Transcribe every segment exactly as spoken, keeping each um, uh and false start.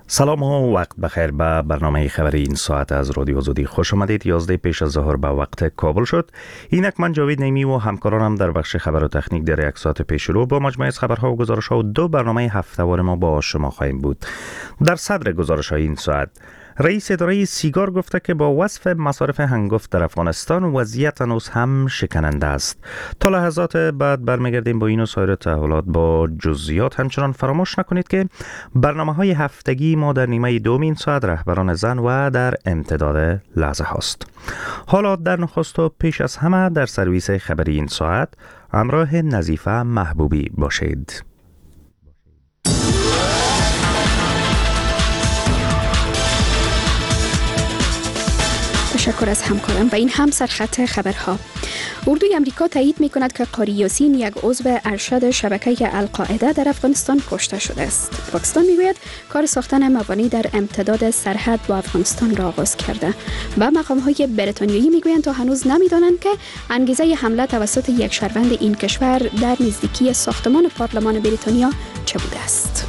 سلام و وقت بخیر. به برنامه خبری این ساعت از رادیو آزادی خوش آمدید. یازده پیش از ظهر به وقت کابل شد. اینک من جاوید نیمی و همکارانم در بخش خبر و تکنیک در یک ساعت پیش رو با مجموعه از خبرها و گزارش‌ها و دو برنامه هفته‌وار ما با شما خواهیم بود. در صدر گزارش‌های این ساعت، رئیس اداره سیگار گفته که با وصف مصارف هنگفت در افغانستان وضعیت هنوز هم شکننده است. تا لحظات بعد برمیگردیم با این و سایر تحولات با جزئیات. همچنان فراموش نکنید که برنامه‌های هفتگی ما در نیمه دوم این ساعت رهبران زن و در امتداد لحظه هاست. حالا در نخست و پیش از همه در سرویس خبری این ساعت همراه نظیفه محبوبی باشید. تشکر از همکارم. و این هم سرخط خبرها. اردوی امریکا تایید می کند که قاری یاسین، یک عضو ارشد شبکه القاعده در افغانستان، کشته شده است. پاکستان می گوید کار ساختن موانع در امتداد سرحد با افغانستان را آغاز کرده. و مقام های بریتانیایی می گویند تا هنوز نمی دانند که انگیزه حمله توسط یک شهروند این کشور در نزدیکی ساختمان پارلمان بریتانیا چه بوده است.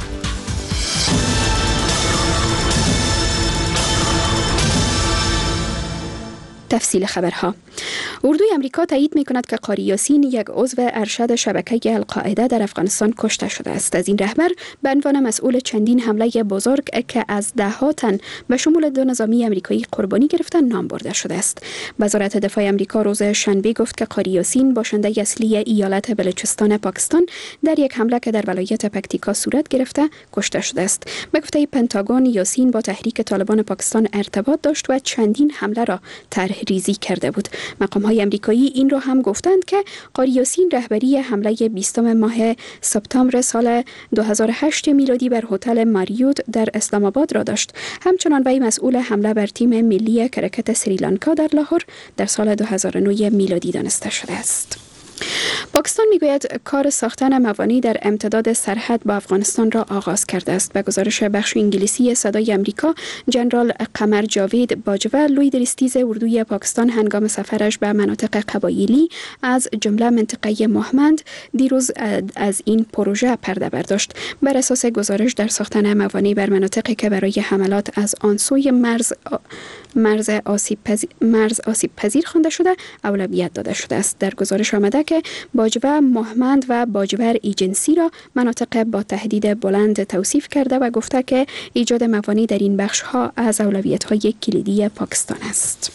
تفصیل خبرها. اردوی امریکا تایید می کند که قاری یاسین، یک عضو ارشد شبکه القاعده در افغانستان، کشته شده است. از این رهبر به عنوان مسئول چندین حمله بزرگ که از ده ها تن به شمول دو نظامی امریکایی قربانی گرفتن نام برده شده است. وزارت دفاع امریکا روز شنبه گفت که قاری یاسین، باشنده اصلی ایالت بلوچستان پاکستان، در یک حمله که در ولایت پکتیکا صورت گرفته کشته شده است. به گفته پنتاگون، یاسین با تحریک طالبان پاکستان ارتباط داشت و چندین حمله را طرح ریزی کرده بود. مقام‌های آمریکایی این را هم گفتند که قاری یاسین رهبری حمله بیستم ماه سپتامبر سال دو هزار و هشت میلادی بر هتل ماریوت در اسلام آباد را داشت. همچنان وی مسئول حمله بر تیم ملی کرکت سریلانکا در لاهور در سال دو هزار و نه میلادی دانسته شده است. پاکستان میگوید کار ساختن موانع در امتداد سرحد با افغانستان را آغاز کرده است. به گزارش بخش انگلیسی صدای امریکا، جنرال قمر جاوید باجوه، لوی درستیز اردوی پاکستان، هنگام سفرش به مناطق قبایلی از جمله منطقه مهمند، دیروز از این پروژه پرده برداشت. بر اساس گزارش، در ساختن موانع بر مناطقی که برای حملات از آن سوی مرز مرز آسیب پذیر, مرز آسیب پذیر خوانده شده اولویت داده شده است. در گزارش آمده که باجوه مهمند و باجور ایجنسی را مناطق با تهدید بلند توصیف کرده و گفته که ایجاد موانع در این بخش ها از اولویت های کلیدی پاکستان است.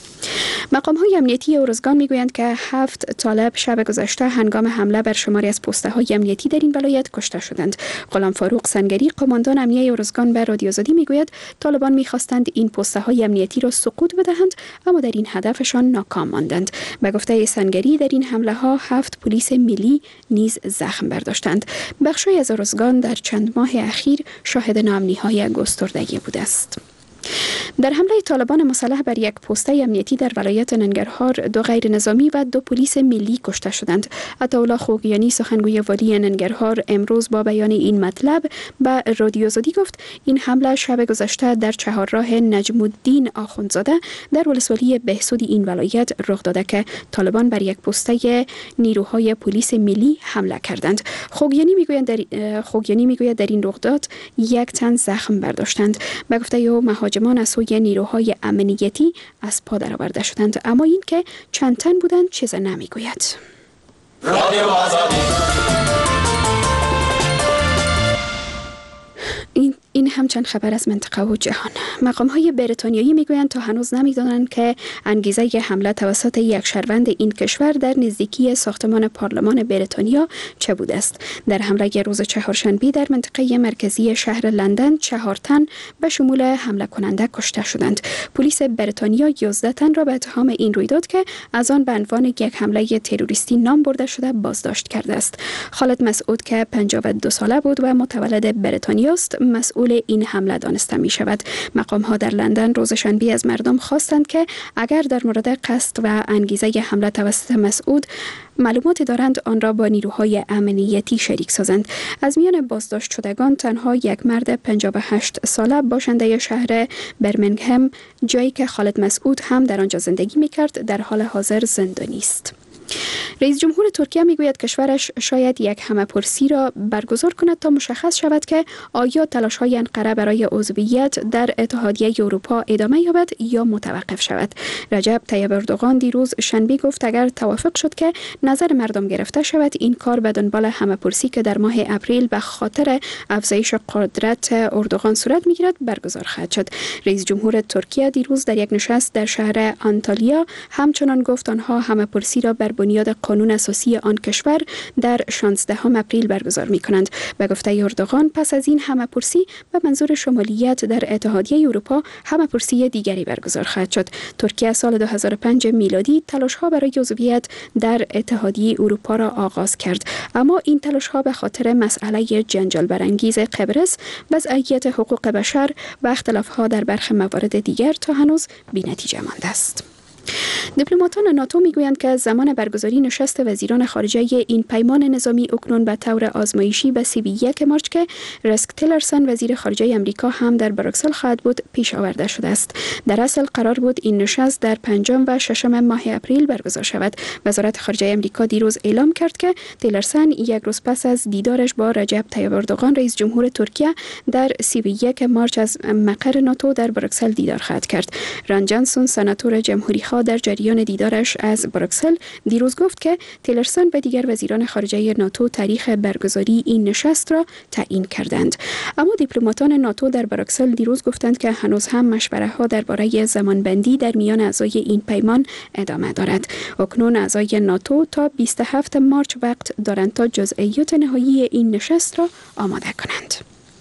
مقام های امنیتی ارزگان می گویند که هفت طالب شب گذشته هنگام حمله بر شماری از پسته های امنیتی در این ولایت کشته شدند. غلام فاروق سنگری، قماندان امنیه ارزگان، به رادیو آزادی می گوید طالبان می خواستند این پسته های امنیتی را سقوط بدهند، اما در این هدفشان ناکام ماندند. به گفته سنگری، در این حمله ها هفت پلیس ملی نیز زخم برداشتند. بخشی از ارزگان در چند ماه اخیر شاهد ناامنی های گستردگی بوده است. در حمله طالبان مسلح بر یک پسته امنیتی در ولایت ننگرهار، دو غیر نظامی و دو پلیس ملی کشته شدند. عطاالله خوگیانی، سخنگوی والی ننگرهار، امروز با بیان این مطلب به رادیو آزادی گفت این حمله شب گذشته در چهارراه نجم الدین آخوندزاده در ولسوالی بهسودی این ولایت رخ داده که طالبان بر یک پسته نیروهای پلیس ملی حمله کردند. خوگیانی میگوید در خوگیانی میگوید در این رخداد یک تن زخم برداشتند. به گفته او، مهاجمان از سوی نیروهای امنیتی از پا درآورده شدند، اما این که چند تن بودند چیز نمیگوید. این این هم چند خبر از منطقه و جهان. مقام های بریتانیایی میگویند تا هنوز نمیدانند که انگیزه حمله توسط یک شهروند این کشور در نزدیکی ساختمان پارلمان بریتانیا چه بوده است. در حمله روز چهارشنبه در منطقه مرکزی شهر لندن، چهار تن به شمول حمله کننده کشته شدند. پلیس بریتانیا یازده تن را به اتهام این رویداد که از آن به عنوان یک حمله تروریستی نام برده شده بازداشت کرده است. خالد مسعود که پنجاه و دو ساله بود و متولد بریتانیا است، مسئول این حمله دانسته می شود. مقام ها در لندن روز شنبه از مردم خواستند که اگر در مورد قصد و انگیزه حمله توسط مسعود معلومات دارند، آن را با نیروهای امنیتی شریک سازند. از میان بازداشت شدگان تنها یک مرد پنجاه و هشت ساله باشنده شهر برمنگهم، جایی که خالد مسعود هم در آنجا زندگی می کرد، در حال حاضر زندانی است. رئیس جمهور ترکیه میگوید کشورش شاید یک همه‌پرسی را برگزار کند تا مشخص شود که آیا تلاش‌های انقره برای عضویت در اتحادیه اروپا ادامه یابد یا متوقف شود. رجب طیب اردوغان دیروز شنبه گفت اگر توافق شد که نظر مردم گرفته شود این کار به دنبال همه‌پرسی که در ماه اپریل به خاطر افزایش قدرت اردوغان صورت میگیرد برگزار خواهد شد. رئیس جمهور ترکیه دیروز در یک نشست در شهر آنتالیا همچنان گفت آنها همه‌پرسی را بر بنیاد قانون اساسی آن کشور در شانزدهم اپریل برگزار می کنند. به گفته اردوغان پس از این همه‌پرسی به منظور شمولیت در اتحادیه اروپا همه‌پرسی دیگری برگزار خواهد شد. ترکیه سال دو هزار و پنج میلادی تلاش‌ها برای عضویت در اتحادیه اروپا را آغاز کرد، اما این تلاش‌ها به خاطر مسئله جنجال برانگیز قبرس، وضعیت حقوق بشر و اختلاف‌ها در برخی موارد دیگر تا هنوز بی‌نتیجه مانده است. دیپلماتان ناتو میگویند که زمان برگزاری نشست وزیران خارجه این پیمان نظامی اکنون به طور آزمایشی به سی و یک مارچ که رسک تیلرسن وزیر خارجه امریکا هم در بروکسل خواهد بود پیش آورده شده است. در اصل قرار بود این نشست در پنجم و ششم ماه اپریل برگزار شود. وزارت خارجه امریکا دیروز اعلام کرد که تیلرسن یک روز پس از دیدارش با رجب طیب اردوغان رئیس جمهور ترکیه در سی و یک مارچ از مقر ناتو در بروکسل دیدار خواهد کرد. ران جانسون سناتور جمهوری خواه در جریان دیدارش از بروکسل دیروز گفت که تیلرسن و دیگر وزیران خارجه ناتو تاریخ برگزاری این نشست را تعیین کردند. اما دیپلماتان ناتو در بروکسل دیروز گفتند که هنوز هم مشورت ها درباره زمانبندی در میان اعضای این پیمان ادامه دارد. اکنون اعضای ناتو تا بیست و هفتم مارچ وقت دارند تا جزئیات نهایی این نشست را آماده کنند.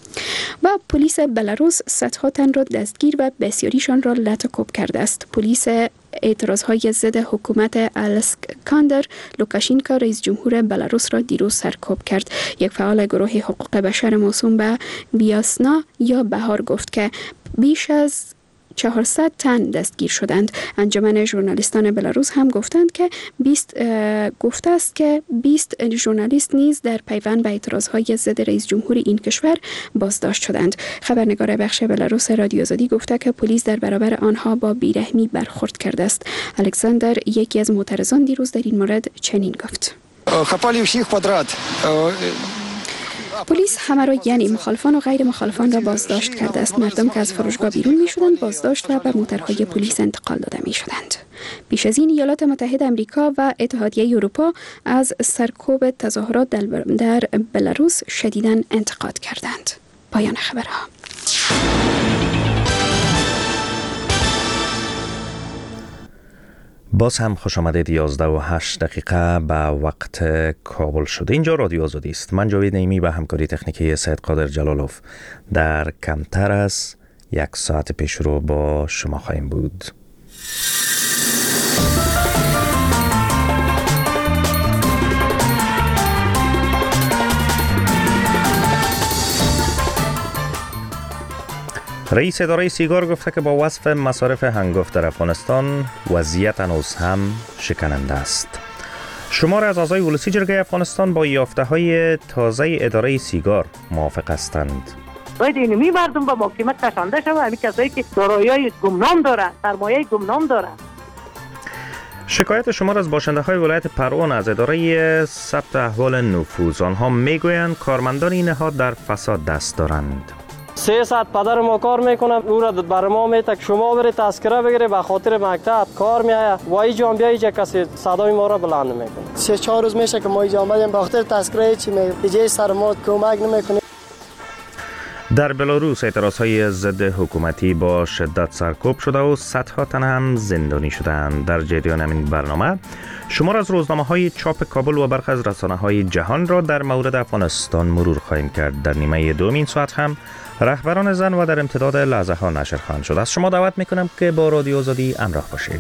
و پلیس بلاروس صدها تن را دستگیر و بسیاریشان را لطکوب کرده است. پلیس اعتراضهای ضد حکومت الکساندر لوکاشینکا رئیس جمهور بلاروس را دیروز سرکوب کرد. یک فعال گروه حقوق بشر موسوم به بیاسنا یا بهار گفت که بیش از چهارصد تن دستگیر شدند. انجمن ژورنالیستان بلاروس هم گفتند که بیست گفته است که بیست ژورنالیست نیز در پیوند به اعتراضهای ضد رئیس جمهور این کشور بازداشت شدند. خبرنگار بخش بلاروس رادیو آزادی گفته که پلیس در برابر آنها با بیرحمی برخورد کرده است. الکساندر یکی از معترضان دیروز در این مورد چنین گفت: پلیس همه را یعنی مخالفان و غیر مخالفان را بازداشت کرده است. مردم که از فروشگاه بیرون می شدند بازداشت و به موترهای پلیس انتقال داده می شدند. پیش از این ایالات متحده آمریکا و اتحادیه اروپا از سرکوب تظاهرات در بلاروس شدیداً انتقاد کردند. پایان خبرها. باز هم خوش آمدید. یازده و هشت دقیقه به وقت کابل شده. اینجا رادیو آزادی است. من جاوید نعیمی و همکاری تکنیکی سید قادر جلالوف در کمتر از یک ساعت پیش رو با شما خواهیم بود. رئیس اداره سیگار گفته که با وصف مصارف هنگفت در افغانستان وضعیت هنوز هم شکننده است. شمار از اعضای ولسی جرگه افغانستان با یافته های تازه اداره سیگار موافق هستند. باید اینمی مردم به محکمه کشانده شود. همین کسایی که دارایی گمنام دارند، سرمایه گمنام دارند. شکایت شمار از باشنده های ولایت پروان از اداره ثبت احوال نفوذ، آنها میگویند کارمندان این نهاد در فساد دست دارند. سه ساعت پدر ما کار میکنم، او را بر ما میتک شما برید تذکره بگیری به خاطر مکتب کار میآید و اینجا هم بیایی کسی صدای ما را بلند نمیکنه. سه چهار روز میشه که ما اینجا آمدیم به خاطر تذکره چی میگه سر ما کمک نمیکنه. در بلاروس اعتراضهای ضد حکومتی با شدت سرکوب شده و صدها تن هم زندانی شدند. در جریان همین برنامه شمار از روزنامه‌های چاپ کابل و برخی از رسانه‌های جهان را در مورد افغانستان مرور خواهیم کرد. در نیمه دوم این ساعت هم رهبران زن و در امتداد لحظه ها نشر خواهند شد. از شما دعوت میکنم که با رادیو آزادی همراه باشید.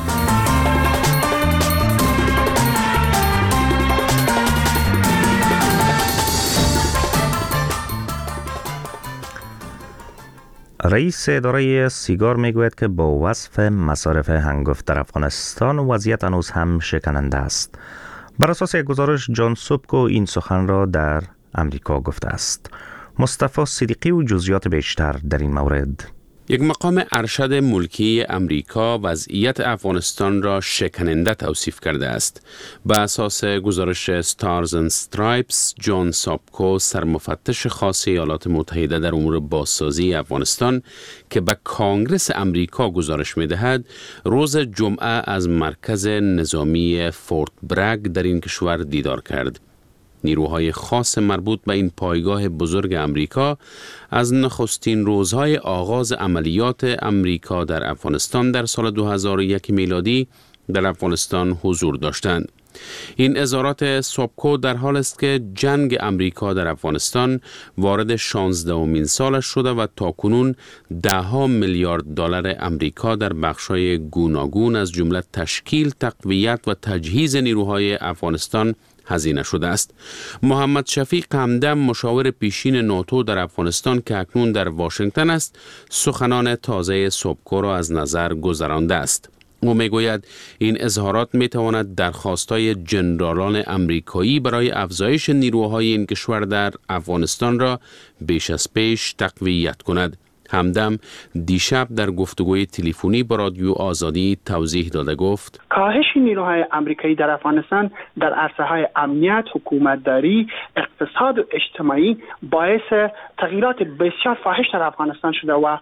رئیس اداره سیگار میگوید که با وصف مصارف هنگفت در افغانستان وضعیت هنوز هم شکننده است. بر اساس یک گزارش جان سوبکو این سخن را در امریکا گفته است. مصطفی صدیقی و جزئیات بیشتر در این مورد. یک مقام ارشد ملکی امریکا وضعیت افغانستان را شکننده توصیف کرده است. به اساس گزارش استارز اند استرایپس، جان سابکو، سرمفتش خاص ایالات متحده در امور بازسازی افغانستان که به کانگرس امریکا گزارش می‌دهد، روز جمعه از مرکز نظامی فورت برگ در این کشور دیدار کرد. نیروهای خاص مربوط به این پایگاه بزرگ امریکا از نخستین روزهای آغاز عملیات امریکا در افغانستان در سال دو هزار و یک میلادی در افغانستان حضور داشتند. این اظهارات سابکو در حال است که جنگ امریکا در افغانستان وارد شانزدهمین سالش شده و تاکنون ده ها میلیارد دلار امریکا در بخش‌های گوناگون از جمله تشکیل، تقویت و تجهیز نیروهای افغانستان هزینه شده است. محمد شفیق همدم، مشاور پیشین ناتو در افغانستان که اکنون در واشنگتن است، سخنان تازه سابکو را از نظر گذرانده است. او میگوید این اظهارات میتواند درخواست‌های جنرالان امریکایی برای افزایش نیروهای این کشور در افغانستان را بیش از پیش تقویت کند. همدم دیشب در گفتگوی تلفنی با رادیو آزادی توضیح داده گفت: کاهش نیروهای آمریکایی در افغانستان در عرصه‌های امنیت، حکومتداری، اقتصاد و اجتماعی باعث تغییرات بسیار فاحش در افغانستان شده و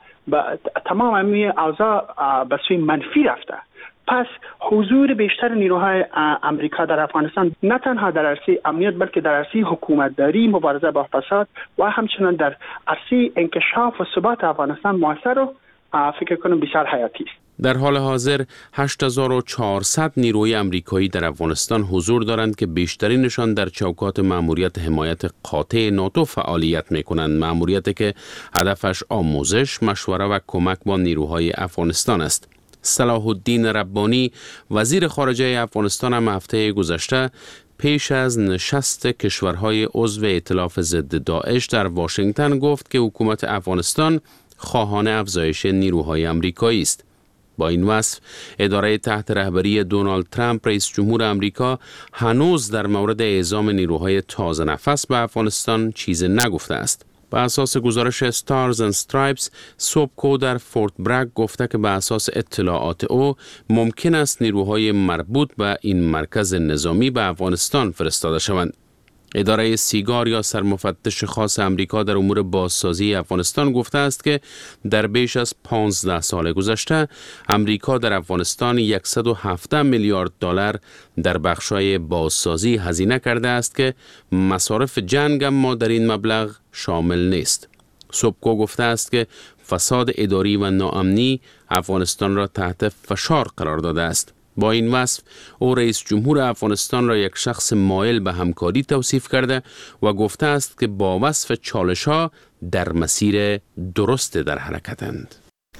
تمام همین اوضاع به سوی منفی رفته. پس حضور بیشتر نیروهای امریکا در افغانستان نه تنها در عرصه امنیت بلکه در عرصه حکومتداری، مبارزه با فساد و همچنین در عرصه انکشاف و ثبات افغانستان موثر و فکر کنم بسیار حیاتی است. در حال حاضر هشت هزار و چهارصد نیروی امریکایی در افغانستان حضور دارند که بیشترینشان در چوکات مأموریت حمایت قاطع ناتو فعالیت می‌کنند، مأموریتی که هدفش آموزش، مشوره و کمک با نیروهای افغانستان است. صلاح الدین ربانی، وزیر خارجه افغانستان، هم هفته گذشته پیش از نشست کشورهای عضو ائتلاف ضد داعش در واشنگتن گفت که حکومت افغانستان خواهان افزایش نیروهای امریکایی است. با این وصف، اداره تحت رهبری دونالد ترامپ رئیس جمهور امریکا هنوز در مورد اعزام نیروهای تازه نفس به افغانستان چیزی نگفته است. به اساس گزارش استارز اند استرایپس، سابکو در فورت برگ گفته که به اساس اطلاعات او ممکن است نیروهای مربوط به این مرکز نظامی به افغانستان فرستاده شوند. اداره سیگار یا سرمفتش خاص امریکا در امور بازسازی افغانستان گفته است که در بیش از پانزده سال گذشته امریکا در افغانستان صد و هفده میلیارد دلار در بخش‌های بازسازی هزینه کرده است که مصارف جنگ اما در این مبلغ شامل نیست. سابکو گفته است که فساد اداری و ناامنی افغانستان را تحت فشار قرار داده است. با این وصف او رئیس جمهور افغانستان را یک شخص مایل به همکاری توصیف کرده و گفته است که با وصف چالش‌ها در مسیر درست در حرکتند.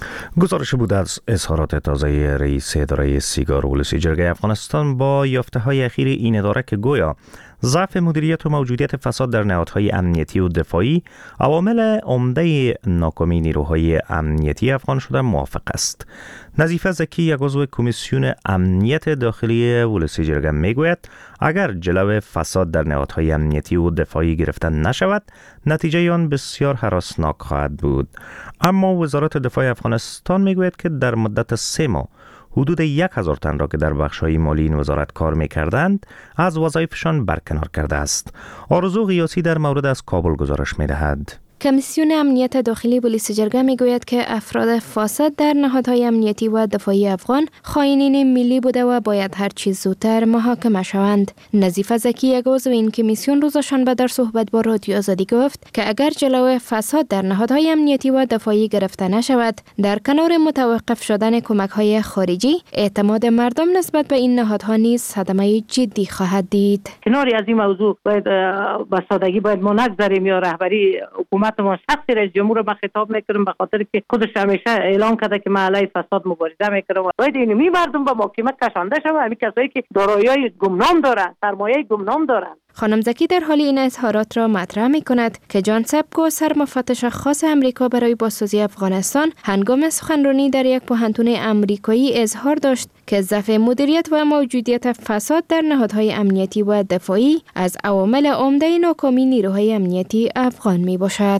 گزارش بود از اظهارات تازه رئیس اداره سیگار ولسی جرگه افغانستان با یافته‌های اخیر این اداره که گویا ضعف مدیریت و موجودیت فساد در نهادهای امنیتی و دفاعی عوامل عمده ناکامی نیروهای امنیتی افغان شده موافق است. نظیفه زکی، یک عضو کمیسیون امنیت داخلی ولسی جرگه میگوید اگر جلو فساد در نهادهای امنیتی و دفاعی گرفته نشود، نتیجه آن بسیار هراسناک خواهد بود. اما وزارت دفاع افغانستان میگوید که در مدت سه ماه حدود یک هزار تن را که در بخش‌های مالی این وزارت کار می‌کردند از وظایفشان برکنار کرده است. آرزو غیاسی در مورد از کابل گزارش می‌دهد. کمیسیون امنیت داخلی پلیس جرگه میگوید که افراد فاسد در نهادهای امنیتی و دفاعی افغان خائنین ملی بوده و باید هر چیز زودتر محاکمه شوند. نظیفه زکی، یک عضو این کمیسیون، روز شنبه در صحبت با رادیو آزادی گفت که اگر جلوی فساد در نهادهای امنیتی و دفاعی گرفته نشود، در کنار متوقف شدن کمک‌های خارجی، اعتماد مردم نسبت به این نهادها نیز صدمه جدی خواهد دید. کناری از این موضوع باید به سادگی باید ما نگذاریم یا رهبری حکومت ما شخصی رئیس جمهور رو خطاب میکنم به خاطر که خودش همیشه اعلان کرده که من علیه فساد مبارزه میکنم. باید اینمی مردم به محاکمه کشانده شوند، همین کسایی که دارایی‌های گمنام دارند، سرمایه گمنام دارند. خانم زکی در حال این اظهارات را مطرح می کند که جان سابکو، سرمفتش خاص امریکا برای بازسازی افغانستان، هنگام سخنرانی در یک پوهنتون امریکایی اظهار داشت که ضعف مدیریت و موجودیت فساد در نهادهای امنیتی و دفاعی از عوامل عمده ناکامی نیروهای امنیتی افغان می باشد.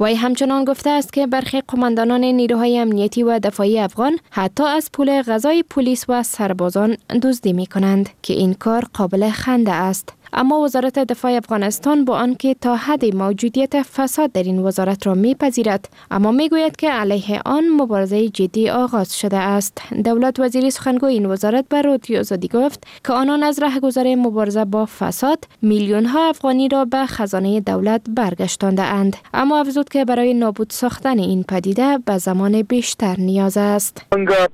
وی همچنان گفته است که برخی قماندانان نیروهای امنیتی و دفاعی افغان حتی از پول غذای پلیس و سربازان دزدی می کنند که این کار قابل خنده است. اما وزارت دفاع افغانستان با آنکه تا حدی موجودیت فساد در این وزارت را میپذیرد، اما میگوید که علیه آن مبارزه جدی آغاز شده است. دولت وزیری سخنگوی این وزارت به رادیو آزادی گفت که آنان از راهگذار مبارزه با فساد میلیون ها افغانی را به خزانه دولت برگشتانده اند، اما افزود که برای نابود ساختن این پدیده به زمان بیشتر نیاز است.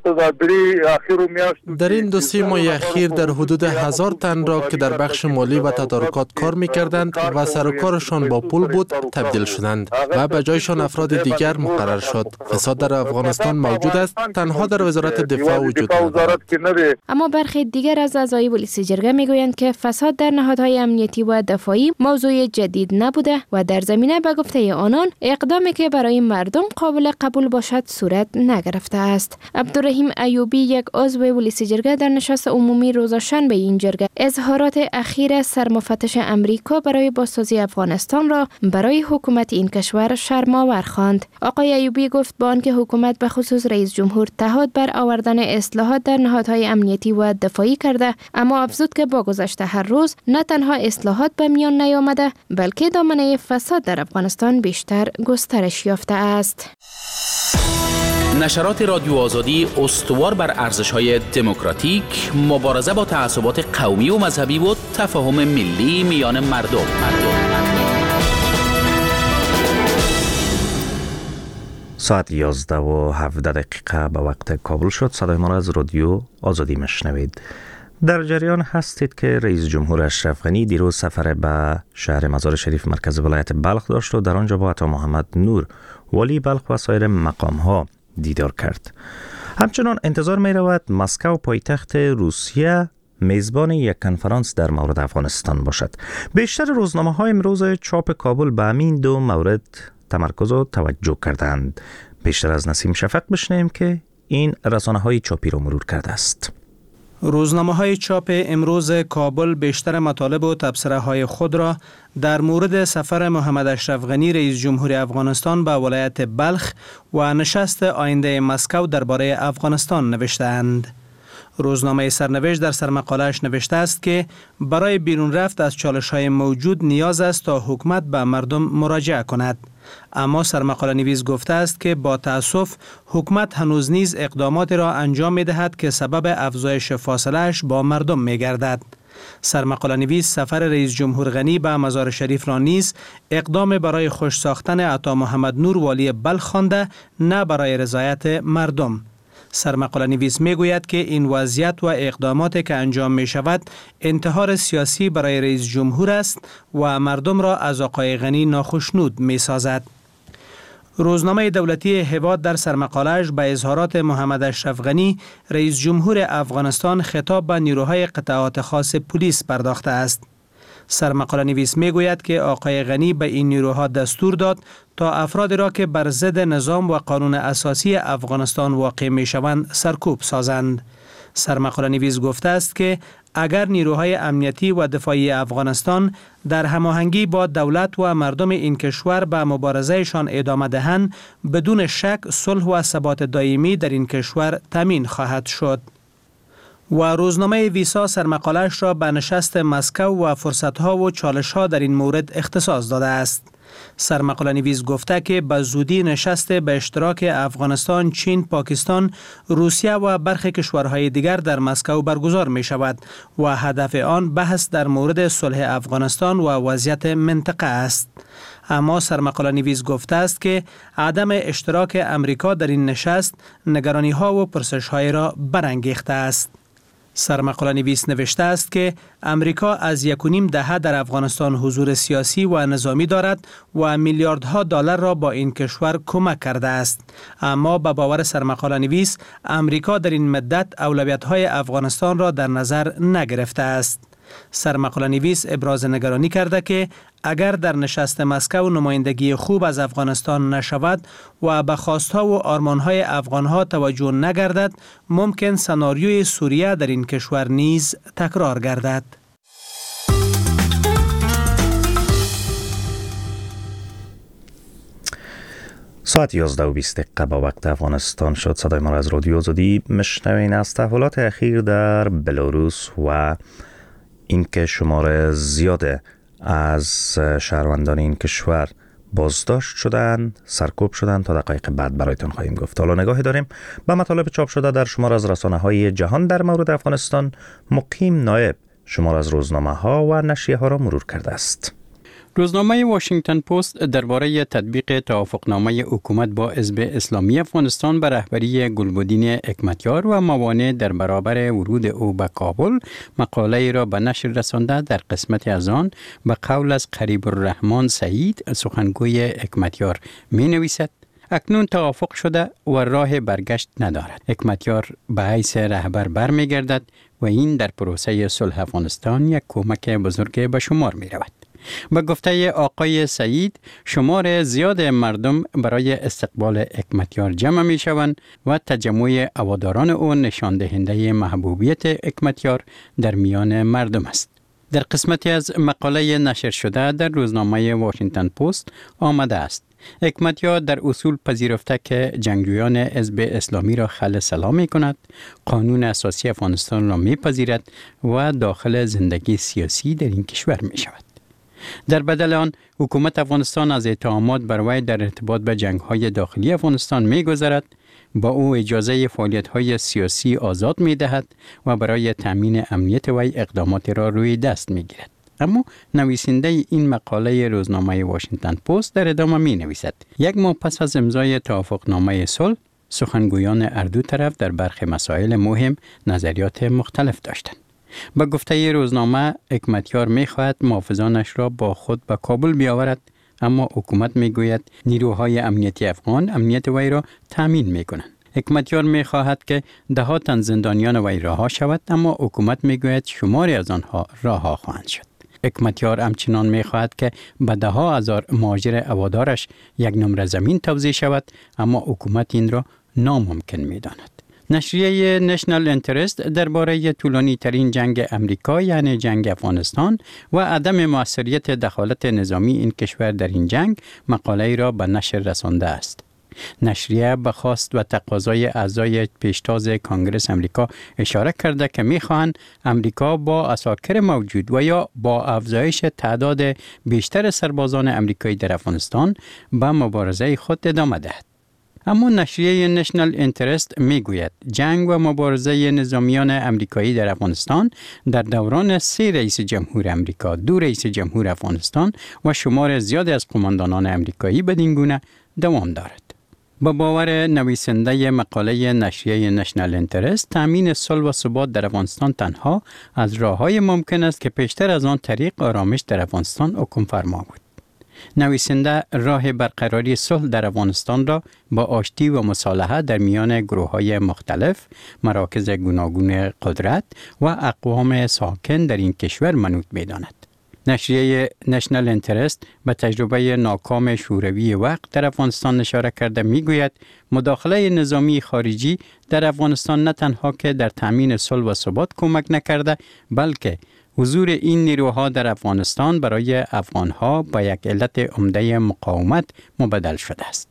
در این دو سه ماه اخیر در حدود هزار تن را که در بخش مالی و تدارکات کار می‌کردند و سر و کارشان با پول بود تبدیل شدند و به جایشان افراد دیگر مقرر شد. فساد در افغانستان موجود است، تنها در وزارت دفاع وجود ندارد. اما برخی دیگر از اعضای پلیس جرگه میگویند که فساد در نهادهای امنیتی و دفاعی موضوع جدید نبوده و در زمینه به گفته آنان اقدامی که برای مردم قابل قبول باشد صورت نگرفته است. عبدالرحیم ایوبی، یک عضو پلیس جرگه، در نشست عمومی روز شنبه این جرگه اظهارات اخیر سرمفتش امریکا برای بازسازی افغانستان را برای حکومت این کشور شرم‌آور خواند. آقای ایوبی گفت با آنکه حکومت به خصوص رئیس جمهور تعهد بر آوردن اصلاحات در نهادهای امنیتی و دفاعی کرده، اما افزود که با گذشت هر روز نه تنها اصلاحات به میان نیامده بلکه دامنه فساد در افغانستان بیشتر گسترش یافته است. نشرات رادیو آزادی استوار بر ارزش‌های دموکراتیک، مبارزه با تعصبات قومی و مذهبی و تفاهم ملی میان مردم. مردم. ساعت یازده و هفده دقیقه به وقت کابل شد. صدای ما را از رادیو آزادی مشنوید. در جریان هستید که رئیس جمهور اشرف غنی دیروز سفر به شهر مزار شریف مرکز ولایت بلخ داشت و در آنجا با عطا محمد نور والی بلخ و سایر مقام‌ها دیدار کرد. همچنان انتظار می رود مسکو پایتخت روسیه میزبان یک کنفرانس در مورد افغانستان باشد. بیشتر روزنامه های امروز چاپ کابل به همین دو مورد تمرکز و توجه کردند. بیشتر از نسیم شفق بشنویم که این رسانه های چاپی را مرور کرده است. روزنامه های چاپ امروز کابل بیشتر مطالب و تبصره های خود را در مورد سفر محمد اشرف غنی رئیس جمهور افغانستان به ولایت بلخ و نشست آینده مسکو درباره افغانستان نوشته‌اند. روزنامه سرنوشت در سرمقاله‌اش نوشته است که برای بیرون رفت از چالش‌های موجود نیاز است تا حکومت به مردم مراجعه کند. اما سرمقاله نویس گفته است که با تأسف حکومت هنوز نیز اقدامات را انجام می‌دهد که سبب افزایش فاصله‌اش با مردم می‌گردد. سرمقاله نویس سفر رئیس جمهور غنی به مزار شریف را نیز اقدام برای خوش ساختن عطا محمد نور والی بلخ خوانده، نه برای رضایت مردم. سرمقاله نویس می گوید که این وضعیت و اقداماتی که انجام می شود انتحار سیاسی برای رئیس جمهور است و مردم را از آقای غنی ناخشنود می سازد. روزنامه دولتی هواد در سرمقاله‌اش به اظهارات محمد اشرف غنی رئیس جمهور افغانستان خطاب به نیروهای قطعات خاص پلیس پرداخته است. سرمقاله نویس می گوید که آقای غنی به این نیروها دستور داد تا افرادی را که بر ضد نظام و قانون اساسی افغانستان واقع می شوند سرکوب سازند. سرمقاله نویس گفته است که اگر نیروهای امنیتی و دفاعی افغانستان در هماهنگی با دولت و مردم این کشور به مبارزهشان ادامه دهند، بدون شک صلح و ثبات دائمی در این کشور تامین خواهد شد. و روزنامه ویسا سرمقاله‌اش را به نشست مسکو و فرصت‌ها و چالش‌ها در این مورد اختصاص داده است. سرمقاله نویس گفته که به زودی نشست به اشتراک افغانستان، چین، پاکستان، روسیه و برخی کشورهای دیگر در مسکو برگزار می شود و هدف آن بحث در مورد صلح افغانستان و وضعیت منطقه است. اما سرمقاله نویس گفته است که عدم اشتراک امریکا در این نشست نگرانی‌ها و پرسش‌های را برانگیخته است. سرمقاله نویس نوشته است که امریکا از یک و نیم دهه در افغانستان حضور سیاسی و نظامی دارد و میلیاردها دلار را با این کشور کمک کرده است. اما به باور سرمقاله نویس امریکا در این مدت اولویت‌های افغانستان را در نظر نگرفته است. سرمقاله نویس ابراز نگرانی کرده که اگر در نشست مسکو نمایندگی خوب از افغانستان نشود و به خواستها و آرمانهای افغانها توجه نگردد، ممکن سناریوی سوریه در این کشور نیز تکرار گردد. ساعت یازده و بیست دقیقه با وقت افغانستان شد. صدای ما را از رادیو آزادی مشنوین. از تحولات اخیر در بلاروس و اینکه شمار زیاد از شهروندان این کشور بازداشت شدن، سرکوب شدن، تا دقایق بعد برایتان خواهیم گفت. حالا نگاهی داریم به مطالب چاپ شده در شمار از رسانه‌های جهان در مورد افغانستان. مقیم نایب شمار از روزنامه‌ها و نشریه ها را مرور کرده است. روزنامه واشنگتن پست درباره تطبیق توافقنامه حکومت با حزب اسلامی افغانستان به رهبری گلبدین حکمتیار و موانع در برابر ورود او به کابل مقاله را به نشر رسانده. در قسمت از آن به قول از قریب الرحمن سعید سخنگوی حکمتیار می نویسد: اکنون توافق شده و راه برگشت ندارد. حکمتیار به حیث رهبر برمیگردد و این در پروسه صلح افغانستان یک کمک بزرگ به شمار می رود. به گفته آقای سعید، شمار زیاد مردم برای استقبال حکمتیار جمع می شوند و تجمع هواداران او نشان دهنده محبوبیت حکمتیار در میان مردم است. در قسمتی از مقاله نشر شده در روزنامه واشنگتن پست آمده است: حکمتیار در اصول پذیرفته که جنگجویان حزب اسلامی را خل سلا می کند، قانون اساسی افغانستان را می پذیرد و داخل زندگی سیاسی در این کشور می شود. در بدل آن حکومت افغانستان از اتهامات بر وی در ارتباط به جنگ‌های داخلی افغانستان می‌گذرد، با او اجازه فعالیت‌های سیاسی آزاد می‌دهد و برای تامین امنیت وی اقدامات را روی دست می‌گیرد. اما نویسنده این مقاله روزنامه واشنگتن پست در ادامه می‌نویسد: یک ماه پس از امضای توافقنامه صلح، سخنگویان هر دو طرف در برخی مسائل مهم نظریات مختلف داشتند. با گفته روزنامه، حکمتیار می خواهد محافظانش را با خود به کابل بیاورد، اما حکومت می گوید نیروهای امنیتی افغان امنیت وی را تامین می کنند. حکمتیار می خواهد که ده ها تن زندانیان وی رها شود، اما حکومت می گوید شماری از آنها رها خواهند شد. حکمتیار همچنان می خواهد که به ده ها هزار مهاجر هوادارش یک نمره زمین توزیع شود، اما حکومت این را ناممکن می داند. نشریه نشنال انترست درباره طولانی ترین جنگ امریکا یعنی جنگ افغانستان و عدم موثریت دخالت نظامی این کشور در این جنگ مقاله را به نشر رسانده است. نشریه به خواست و تقاضای اعضای پیشتاز کانگرس امریکا اشاره کرده که می‌خواهند امریکا با عساکر موجود و یا با افزایش تعداد بیشتر سربازان امریکایی در افغانستان به مبارزه خود ادامه دهد. اما نشریه نشنال انترست می گوید جنگ و مبارزه نظامیان امریکایی در افغانستان در دوران سه رئیس جمهور امریکا، دو رئیس جمهور افغانستان و شمار زیادی از قماندانان امریکایی بدین گونه دوام دارد. با باور نویسنده مقاله نشریه نشنال انترست، تامین صلح و ثبات در افغانستان تنها از راه‌های ممکن است که پیشتر از آن طریق آرامش در افغانستان حکم فرما بود. نویسنده راه برقراری صلح در افغانستان را با آشتی و مصالحه در میان گروه‌های مختلف، مراکز گوناگون قدرت و اقوام ساکن در این کشور منوط می‌داند. نشریه نشنال انترست به تجربه ناکام شوروی وقت در افغانستان اشاره کرده میگوید مداخله نظامی خارجی در افغانستان نه تنها که در تامین صلح و ثبات کمک نکرده، بلکه حضور این نیروها در افغانستان برای افغانها به یک علت عمده مقاومت مبدل شده است.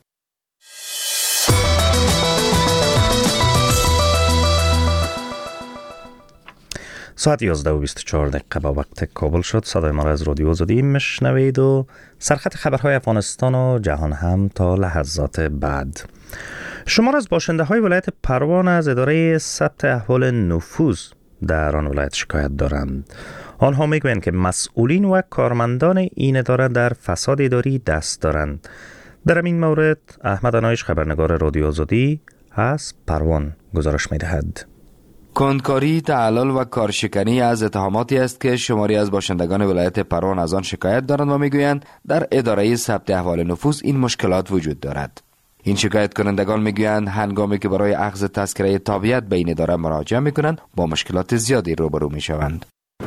ساعت یازده و بیست و چهار دقیقه با وقت کابل شد. صدای ما را از رادیو آزادی مشنوید و سرخط خبرهای افغانستان و جهان هم تا لحظات بعد. شمار از باشنده های ولایت پروان از اداره ثبت احوال نفوذ در آن ولایت شکایت دارند. آنها میگویند که مسئولین و کارمندان این اداره در فساد اداری دست دارند. در این مورد احمد انایش خبرنگار رادیو آزادی از پروان گزارش میدهد. کندکاری، تعلل و کارشکنی از اتهاماتی است که شماری از باشندگان ولایت پروان از آن شکایت دارند و میگویند در اداره ثبت احوال نفوذ این مشکلات وجود دارد. این شکایت کنندگان میگویند هنگامی که برای اخذ تذکره تابعیت به این اداره مراجعه میکنند با مشکلات زیادی روبرو میشوند.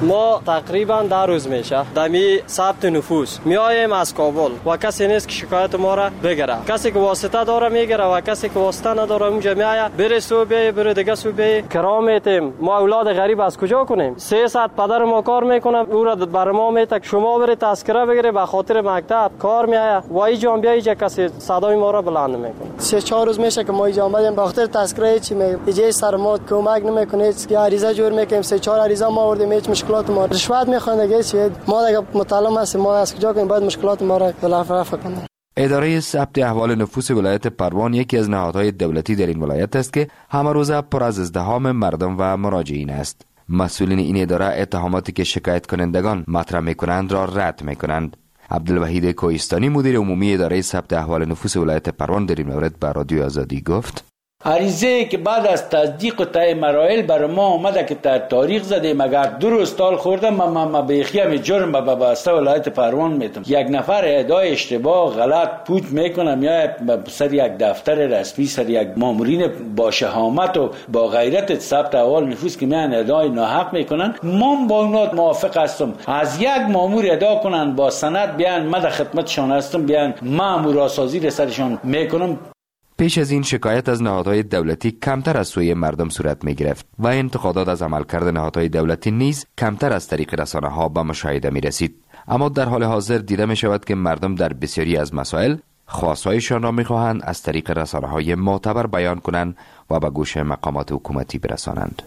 ما تقریبا ده روز میشه دمی ثبت نفوس میایم از کابل و کسی نیست که شکایت ما را بگیره. کسی که واسطه داره میگیره و کسی که واسطه نداره اونجا میایه بره صوبه بره دیگه صوبه کرام میتیم. ما اولاد غریب از کجا کنیم؟ سه ساعت پدر ما کار میکنم او را بر ما میتک شما بره تذکره بگیره به خاطر مکتب کار میایه و اینجا بیای کسی صدای ما را بلند میکنه. سه چهار روز میشه که ما اینجا آمدیم به خاطر تذکره چی می ایجای سر ما کمک نمیکنه. که عریضه جور میکنیم سه چهار عریضه ما آوردیم هیچ مشکلات ما رشوت میخوان دیگه چی ما دیگه مطالعه هستیم ما از کجا کنیم باید مشکلات ما را رفع کنیم. اداره ثبت احوال نفوس ولایت پروان یکی از نهادهای دولتی در این ولایت است که همه روزه پر از ازدحام مردم و مراجعین است. مسئولین این اداره اتهاماتی که شکایت کنندگان مطرح میکنند را رد میکنند. عبدالوحید کوهستانی مدیر عمومی اداره ثبت احوال نفوس ولایت پروان در این مورد به رادیو آزادی گفت: عریضه که بعد از تصدیق و طی مراحل برای ما آمده که در تاریخ زدیم اگر دو روز تال خوردم ما ما بیخیم جرم به بسته ولایت پروان میتم. یک نفر ادعای اشتباه غلط پوچ میکنم یا سر یک دفتر رسمی سر یک مامورین با شهامت و با غیرت ثبت احوال نفوس که میان ادعای ناحق میکنن ما با اونها موافق هستم. از یک مامور ادعا کنن با سند بیان ما در خدمتشان هستم بیان مامور سازی سرشان میکنم. پیش از این شکایت از نهادهای دولتی کمتر از سوی مردم صورت می گرفت و انتقادات از عملکرد نهادهای دولتی نیز کمتر از طریق رسانه ها به مشاهده می رسید. اما در حال حاضر دیده می شود که مردم در بسیاری از مسائل خواستهایشان را می خواهند از طریق رسانه های معتبر بیان کنند و به گوش مقامات حکومتی برسانند.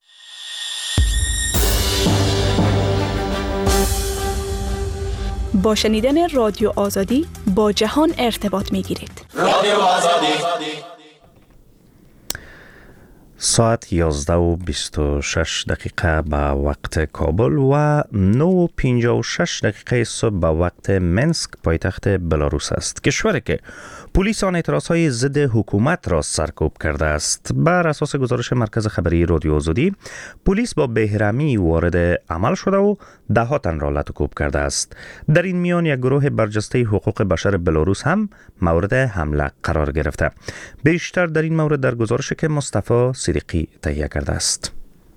با شنیدن رادیو آزادی با جهان ارتباط می گیرید. رادیو آزادی. ساعت یازده و بیست و شش دقیقه به وقت کابل و نه و پنجاه و شش دقیقه صبح به وقت منسک پایتخت بلاروس است. کشوری که پلیس آن اعتراضهای ضد حکومت را سرکوب کرده است. بر اساس گزارش مرکز خبری رادیو آزادی، پلیس با بهرمی وارد عمل شده و ده ها تن را لطوکوب کرده است. در این میان یک گروه برجسته حقوق بشر بلاروس هم مورد حمله قرار گرفته. بیشتر در این مورد در گزارشی که مصطفی صدیقی تهیه کرده است.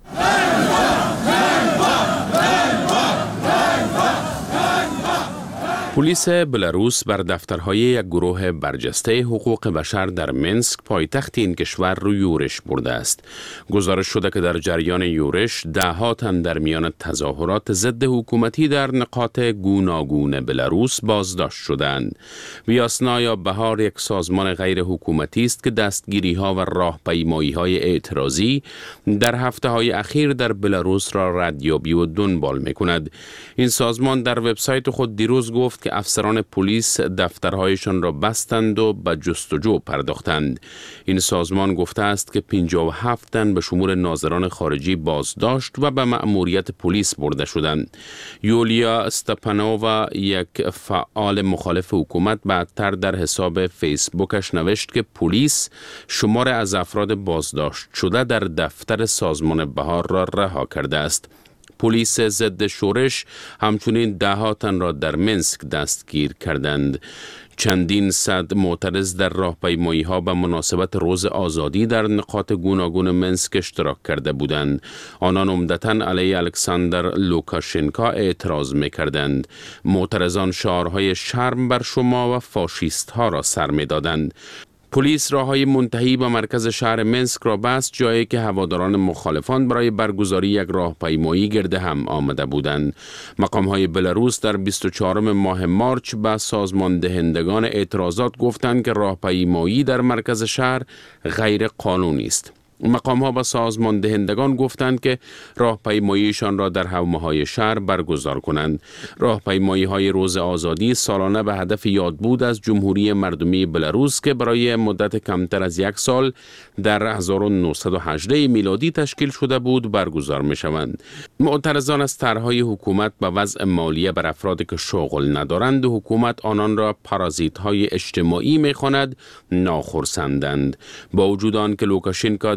پلیس بلاروس بر دفترهای یک گروه برجسته حقوق بشر در منسک پایتخت این کشور رو یورش برده است. گزارش شده که در جریان یورش ده ها تن در میان تظاهرات ضد حکومتی در نقاط گوناگون بلاروس بازداشت شدند. ویاسنا یا بهار یک سازمان غیر حکومتی است که دستگیری ها و راهپیمایی های اعتراضی در هفته های اخیر در بلاروس را ردیابی و دنبال می کند. این سازمان در وبسایت خود دیروز گفت که افسران پلیس دفترهایشان را بستند و به جستجو پرداختند. این سازمان گفته است که پنجاه و هفت تن به شمول ناظران خارجی بازداشت و به مأموریت پلیس برده شدند. یولیا استپانووا، یک فعال مخالف حکومت، بعدتر در حساب فیسبوکش نوشت که پلیس شمار از افراد بازداشت شده در دفتر سازمان بهار را رها کرده است. پلیس ضد شورش همچنین ده ها تن را در منسک دستگیر کردند. چندین صد معترض در راهپیمایی ها به مناسبت روز آزادی در نقاط گوناگون منسک اشتراک کرده بودند. آنان عمدتاً علیه الکساندر لوکاشنکا اعتراض می‌کردند. معترضان شعارهای شرم بر شما و فاشیست ها را سر می‌دادند. پلیس راههای منتهی به مرکز شهر منسک را بست، جایی که هواداران مخالفان برای برگزاری یک راهپیمایی گرد هم آمده بودند. مقام‌های بلاروس در بیست و چهارم ماه مارچ به سازمان دهندگان اعتراضات گفتند که راهپیمایی در مرکز شهر غیر قانونی است. مقام ها به سازمان دهندگان گفتند که راهپیماییشان را در حومه‌های شهر برگزار کنند. راهپیمایی های روز آزادی سالانه به هدف یادبود از جمهوری مردمی بلاروس که برای مدت کمتر از یک سال در هزار و نهصد و هجده میلادی تشکیل شده بود برگزار می شوند. معترضان از طرحهای حکومت به وضع مالیه بر افرادی که شغل ندارند و حکومت آنان را پارازیت های اجتماعی می خواند ناخرسندند. با وجود آن که لوکاشنکا در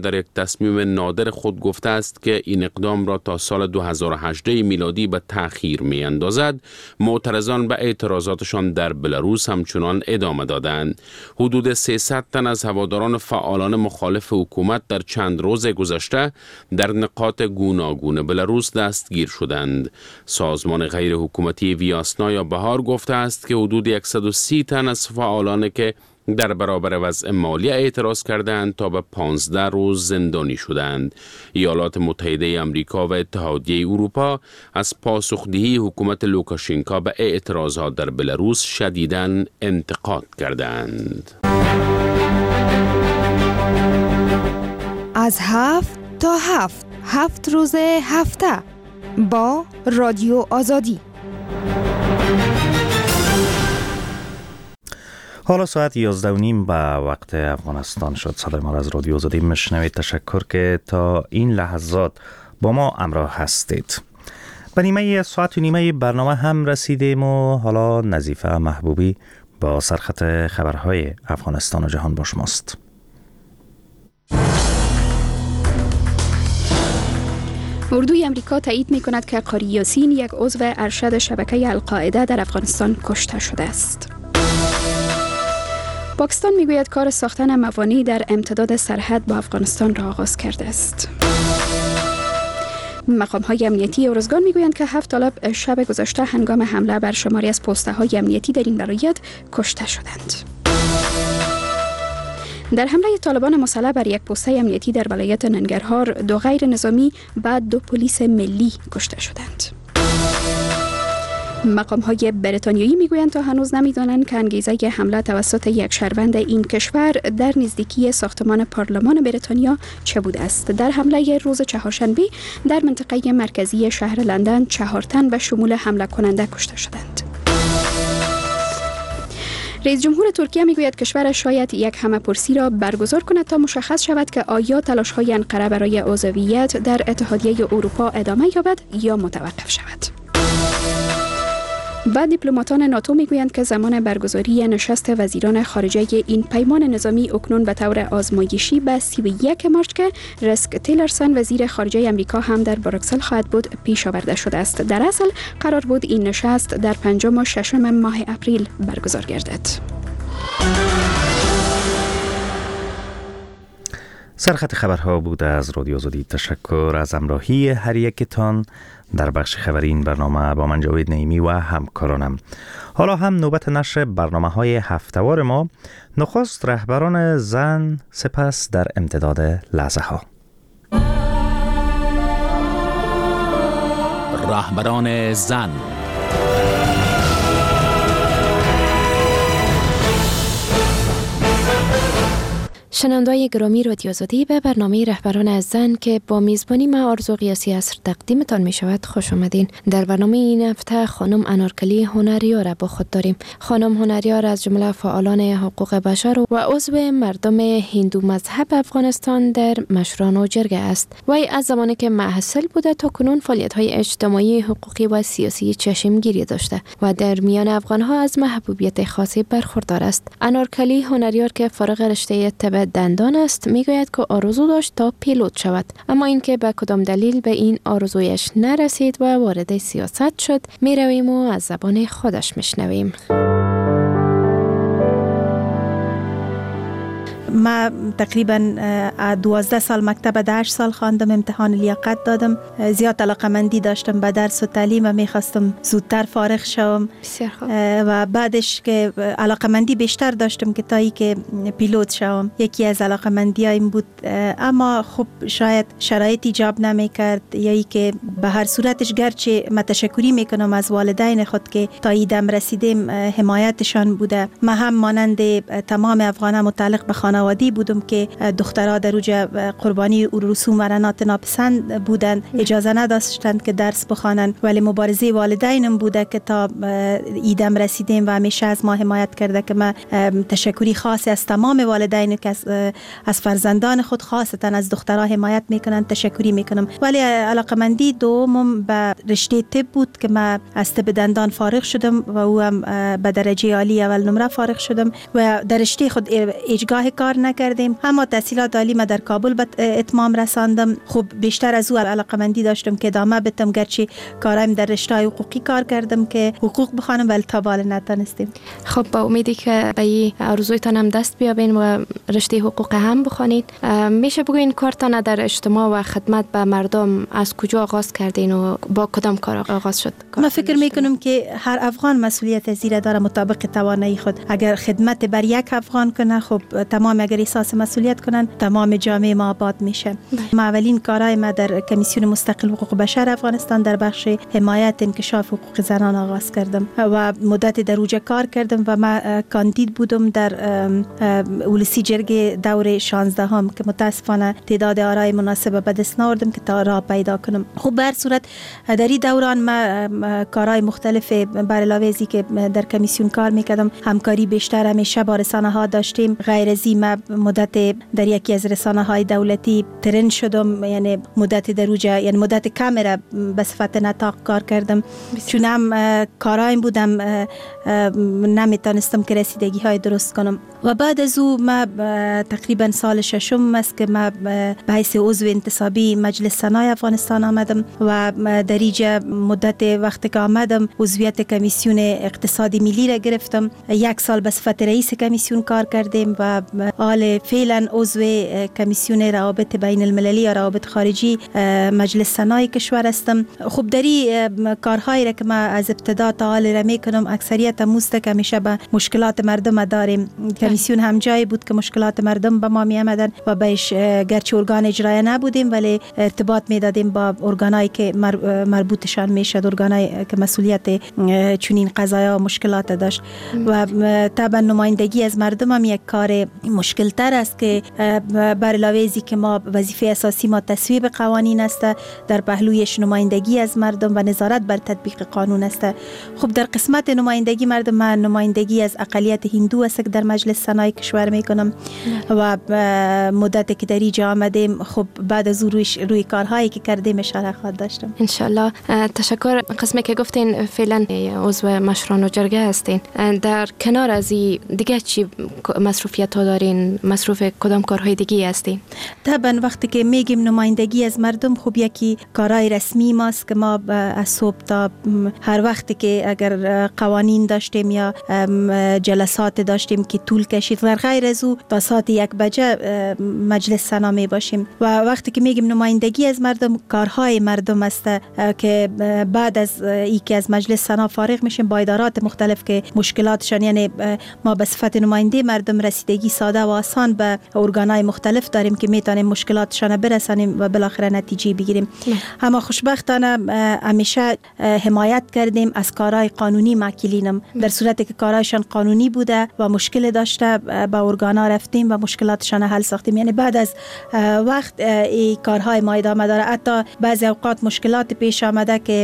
در یک تصمیم نادر خود گفته است که این اقدام را تا سال دو هزار و هجده میلادی به تأخیر می اندازد، معترضان به اعتراضاتشان در بلاروس همچنان ادامه دادند. حدود سیصد تن از هواداران فعالان مخالف حکومت در چند روز گذشته در نقاط گوناگون بلاروس دستگیر شدند. سازمان غیر حکومتی ویاسنایا بهار گفته است که حدود صد و سی تن از فعالان که در برابر وضع مالی اعتراض کردند تا به پانزده روز زندانی شدند. ایالات متحده آمریکا و اتحادیه اروپا از پاسخدهی حکومت لوکاشنکا به اعتراضات در بلاروس شدیداً انتقاد کردند. از هفت تا هفت هفت روز هفته با رادیو آزادی. حالا ساعت یازده و نیم به وقت افغانستان شد. صدای ما را از رادیو آزادی میشنوید. تشکر که تا این لحظات با ما همراه هستید. به نیمه ساعت و نیمه برنامه هم رسیدیم و حالا نظیفه محبوبی با سرخط خبرهای افغانستان و جهان با شماست. اردوی امریکا تایید می کند که قاری یاسین، یک عضو ارشد شبکه القاعده، در افغانستان کشته شده است. پاکستان میگوید کار ساختن موانع در امتداد سرحد با افغانستان را آغاز کرده است. مقام‌های امنیتی ارزگان میگویند که هفت طالب شب گذشته هنگام حمله بر شماری از پست‌های امنیتی در این ولایت کشته شدند. در حمله طالبان مسلح بر یک پست امنیتی در ولایت ننگرهار، دو غیر نظامی و دو پلیس ملی کشته شدند. مقام‌های بریتانیایی میگویند تا هنوز نمی‌دانند که انگیزه حمله توسط یک شهروند این کشور در نزدیکی ساختمان پارلمان بریتانیا چه بوده است. در حمله روز چهارشنبه در منطقه مرکزی شهر لندن چهار تن به شمول حمله کننده کشته شدند. رئیس جمهور ترکیه میگوید کشور شاید یک همه‌پرسی را برگزار کند تا مشخص شود که آیا تلاش‌های انقره برای عضویت در اتحادیه اروپا ادامه یابد یا متوقف شود. و دیپلماتان ناتو میگویند که زمان برگزاری نشست وزیران خارجه این پیمان نظامی اکنون به طور آزمایشی به سی و یک مارچ که ریکس تیلرسون وزیر خارجه امریکا هم در بروکسل خواهد بود پیش آورده شده است. در اصل قرار بود این نشست در پنجم و ششم ماه اپریل برگزار گردد. سرخط خبرها بود از رادیو آزادی. تشکر از همراهی هر یکتان در بخش خبری این برنامه با من جاوید نعیمی و همکارانم. حالا هم نوبت نشر برنامه های هفتهوار ما. نخست رهبران زن، سپس در امتداد لحظه ها. رهبران زن. شنونده‌های گرامی رادیو آزادی، به برنامه رهبران از زن که با میزبانی من آرزو قیاسی عصر تقدیمتان می شود خوش آمدین. در برنامه این هفته خانم انارکلی هنریار را با خود داریم. خانم هنریار از جمله فعالان حقوق بشر و عضو مردم هندو مذهب افغانستان در مشران و جرگه است. وی از زمانی که محصل بوده تا کنون فعالیت‌های اجتماعی، حقوقی و سیاسی چشمگیری داشته و در میان افغان‌ها از محبوبیت خاصی برخوردار است. انارکلی هنریار که فارغ رشته طب دندان است میگوید که آرزو داشت تا پیلوت شود، اما اینکه به کدام دلیل به این آرزویش نرسید و وارد سیاست شد میرویم و از زبان خودش میشنویم. ما تقریبا دوازده سال مکتب ده سال خواندم، امتحان لیاقت دادم، زیاد علاقمندی داشتم به درس و تعلیم و میخواستم زودتر فارغ شوم و بعدش که علاقمندی بیشتر داشتم که تا ای که پیلوت شوم. یکی از علاقمندی هایم بود، اما خب شاید شرایط ایجاب نمیکرد یا ای که به هر صورتش گرچه متشکری میکنم از والدین خود که تا ایدم رسیدیم حمایتشان بوده. ما هم مانند تمام افغانان متعلق به خانوادی بودم که دخترها در اوج قربانی رسوم و رنات ناپسند بودند، اجازه نداشتند که درس بخوانند، ولی مبارزه والدینم بوده که تا ایدم رسیدیم و همیشه از ما حمایت کرده که ما تشکری خاصی از تمام والدین که از, از فرزندان خود خاصتا از دخترها حمایت میکنند تشکری میکنم. ولی علاقمندی دومم به رشته طب بود که ما از طب دندان فارغ شدم و او هم به درجه عالی اول نمره فارغ شدم و در رشته خود اجگاه کار کار نکردیم. اما تحصیلات عالی ما در کابل به اتمام رساندم. خب بیشتر از او علاقمندی داشتم که ادامه بدم، گرچه کارایم در رشته حقوقی کار کردم که حقوق بخوانم ولی تا بالا نتونستیم. خب با امیدی که به این آرزویتان هم دست بیابین و رشته حقوق هم بخوانید، میشه بگوین کارتان در اجتماع و خدمت به مردم از کجا آغاز کردین و با کدام کار آغاز شد؟ من فکر میکنم که هر افغان مسئولیت زیر داره مطابق توانایی خود. اگر خدمت بر یک افغان کنه، خب تمام اگر احساس مسئولیت کنن تمام جامعه ما آباد میشه. ما اولین کارهای ما در کمیسیون مستقل حقوق بشر افغانستان در بخش حمایت انکشاف حقوق زنان آغاز کردم و مدت در اوجه کار کردم و ما کاندید بودم در اولسی جرگه دور شانزده هم که متاسفانه تعداد آرای مناسب به دست نآوردم که تا راه پیدا کنم. خب به هر صورت در این دوران ما کارهای مختلف بر علاوه ازی که در کمیسیون کار میکردم، همکاری بیشتر همیشه با رسانه ها داشتیم. غیر از این ما مدت در یکی از رسانه های دولتی ترند شدم، یعنی مدت در اوجه یعنی مدت کم را به صفت نطاق کار کردم، چون هم کارایم بودم نمیتونستم که رسیدگی های درست کنم. و بعد از او ما تقریبا سال ششم است که ما به حیث عضو انتصابی مجلس سنای افغانستان آمدم و در اینجا مدت وقتی که آمدم عضویت کمیسیون اقتصادی ملی را گرفتم. یک سال به صفت رئیس کمیسیون کار کردیم و حال فعلا عضو کمیسیون روابط بین المللی یا روابط خارجی مجلس سنای کشور هستم. خب در این کارهایی را که ما از ابتدا تا حال را میکنم اکثریت موسته که همیشه به مشکلات مردم داریم. کمیسیون هم جایی بود که مشکلات مردم به ما می آمدن و بهش گرچه ارگان اجرایی نبودیم ولی ارتباط می دادیم با ارگانایی که مربوطشان میشد، ارگانایی که مسئولیت چنین قضایا و مشکلات داشت. و طبعا نمایندگی از مردم هم یک کار مشکل تر است که بر علاوه ازی که ما وظیفه اساسی ما تصویب قوانین است، در پهلویش نمایندگی از مردم و نظارت بر تطبیق قانون است. خب در قسمت نمایندگی مردم من نمایندگی از اقلیت هندو است که در مجلس سنای کشور میکنم و مدتی که در اینجا آمدیم خب بعد از روی روی کارهایی که کردیم اشاره خواهد داشتم ان شاء الله. تشکر. قسمی که گفتین فعلا عضو مشران و جرگه هستین، در کنار از این دیگه چی مصروفیت ها دارین؟ مصروف کدام کارهای دیگه هستین؟ طبعا وقتی که میگیم نمایندگی از مردم، خب یکی کارهای رسمی ماست که ما از صبح تا هر وقتی که اگر قوانین داشتیم یا جلسات داشتیم که طول کشید و غیر از او تا ساعت یک بجه مجلس سنا می باشیم. و وقتی که میگیم نمایندگی از مردم، کارهای مردم است که بعد از ای که از مجلس سنا فارغ میشیم با ادارات مختلف که مشکلاتشان، یعنی ما به صفت نماینده مردم رسیدگی ساده و آسان به ارگانهای مختلف داریم که میتونیم مشکلاتشان برسانیم و بالاخره نتیجه بگیریم. اما خوشبختانه همیشه حمایت کردیم از کارهای قانونی ماکلینم، در صورتی که کارهایشان قانونی بوده و مشکل داشته به ارگانها رفتیم و مشکلاتشان حل ساختیم. یعنی بعد از وقت این کارهای ما ادامه داره. حتی بعضی اوقات مشکلات پیش آمده که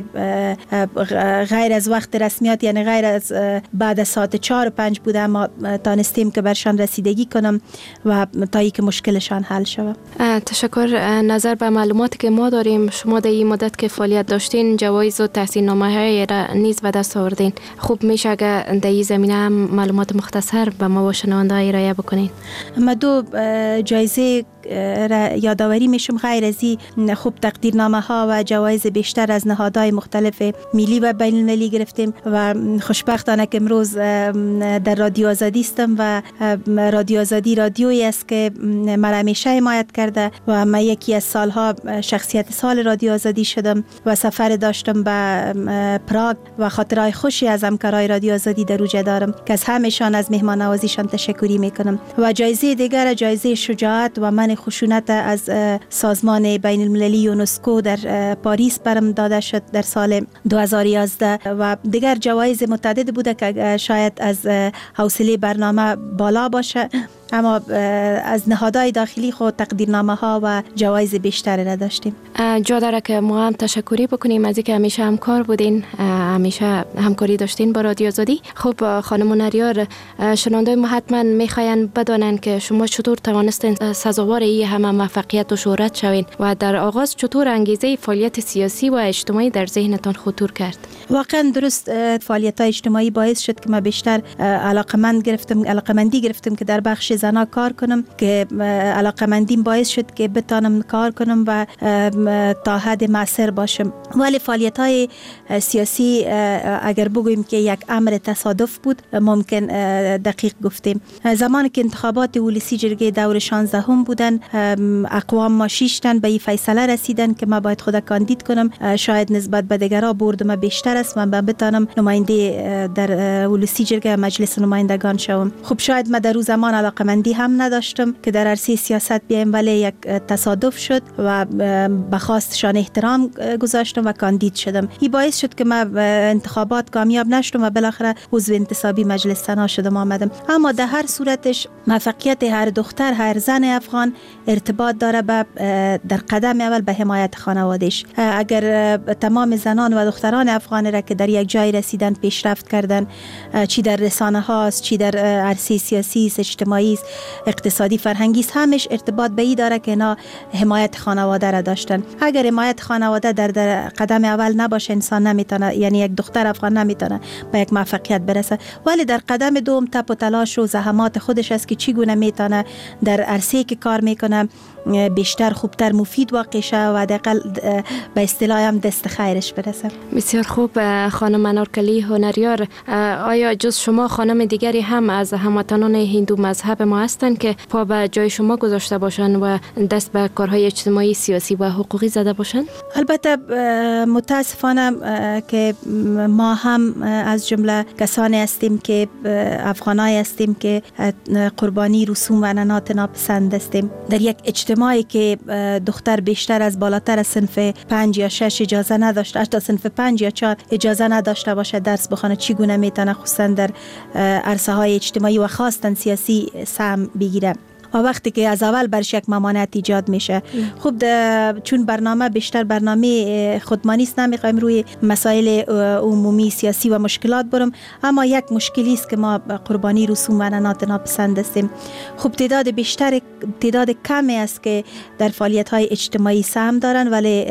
غیر از وقت رسمیات، یعنی غیر از بعد از ساعت چهار و پنج بوده، ما تانستیم که برشان رسیدگی کنم و تا ای که مشکلشان حل شود. تشکر. نظر به معلوماتی که ما داریم، شما در این مدت که فعالیت داشتین جوایز و تحصیل نامه های را نیز به دست آوردین. خوب میشه اگر در این زمینه هم معلومات مختصر به ما و شنونده های ارائه بکنین؟ ما دو جایزه را یادآوری میشم. غیر از این خوب تقدیرنامه ها و جوایز بیشتر از نهادهای مختلف ملی و بین المللی گرفتیم و خوشبختانه که امروز در رادیو آزادی استم و رادیو آزادی رادیویی است که مرا همیشه حمایت کرده و من یکی از سالها شخصیت سال رادیو آزادی شدم و سفر داشتم به پراگ و خاطرهای خوشی از همکارای رادیو آزادی در اوجه دارم که از همشان از مهمان نوازیشان تشکری میکنم. و جایزه دیگر جایزه شجاعت و من خشونت از سازمان بین المللی یونسکو در پاریس برم داده شد در سال دو هزار و یازده و دیگر جوایز متعدد بوده که شاید از حوصله برنامه بالا باشه، اما از نهادهای داخلی خود تقدیرنامه ها و جوایز بیشتری را داشتیم. جا داره که ما هم تشکری بکنیم از اینکه همیشه همکار بودین، همیشه همکاری داشتین با رادیو آزادی. خب خانم نریار، شنونده ما حتما میخواین بدانن که شما چطور توانستین سزاوار این همه موفقیت و شهرت شوین و در آغاز چطور انگیزه فعالیت سیاسی و اجتماعی در ذهنتان خطور کرد؟ واقعا درست، فعالیت های اجتماعی باعث شد که ما بیشتر علاقمند گرفتم علاقمندی گرفتم که در بخش زنا کار کنم که علاقمندیم باعث شد که بتانم کار کنم و تا حد مؤثر باشم. ولی فعالیت های سیاسی اگر بگوییم که یک امر تصادف بود ممکن دقیق گفتیم. زمانی که انتخابات ولسی جرگه دور شانزده هم بودن، اقوام ما شیشتن به این فیصله رسیدن که ما باید خود کاندید کنم. شاید نسبت به دیگرها بردم بیشتر است، من بتانم نماینده در ولسی جرگه مجلس نمایندگان شوم. خب شاید ما در روز زمان علاقمندی هم نداشتم که در عرصه سیاست بیایم، ولی یک تصادف شد و به خواستشان احترام گذاشتم و کاندید شدم. این باعث شد که ما انتخابات کامیاب نشدم و بالاخره عضو انتصابی مجلس سنا شدم آمدم. اما در هر صورتش موفقیت هر دختر هر زن افغان ارتباط داره به در قدم اول به حمایت خانوادهش. اگر تمام زنان و دختران افغان را که در یک جای رسیدن پیشرفت کردن، چی در رسانه هاست، چی در عرصه سیاسی، اجتماعی، اقتصادی، فرهنگی، همش ارتباط به این داره که اینا حمایت خانواده را داشتن. اگر حمایت خانواده در, در قدم اول نباشه انسان نمیتونه، یعنی یک دختر افغان نمیتونه به یک موفقیت برسه. ولی در قدم دوم تپ و تلاش و زحمات خودش است که چگونه میتونه در عرصه‌ای که کار میکنه بیشتر خوبتر مفید واقع شه و حداقل به اصطلاح هم دست خیرش برسه. بسیار خوب. خانم انارکلی هنریار، آیا جز شما خانم دیگری هم از هموطنان هندو مذهب ما هستند که پا به جای شما گذاشته باشند و دست به کارهای اجتماعی، سیاسی و حقوقی زده باشند؟ البته متاسفانه که ما هم از جمله کسانی هستیم که افغانای هستیم که قربانی رسوم و عنعنات ناپسند هستیم. در یک اجتماعی که دختر بیشتر از بالاتر از صنف پنج یا شش اجازه نداشته، حتی صنف پنج یا چهار اجازه نداشته باشه درس بخونه، چگونه میتونه خصوصا در عرصه های اجتماعی و خاصتا سیاسی سهم بگیره؟ و وقتی که از اول برش یک ممانعت ایجاد میشه. خب چون برنامه بیشتر برنامه خودمانی است، نمیخوایم روی مسائل عمومی سیاسی و مشکلات برم، اما یک مشکلی است که ما قربانی رسوم و عنعنات ناپسند هستیم. خب تعداد بیشتر تعداد کمی است که در فعالیت های اجتماعی سهم دارن ولی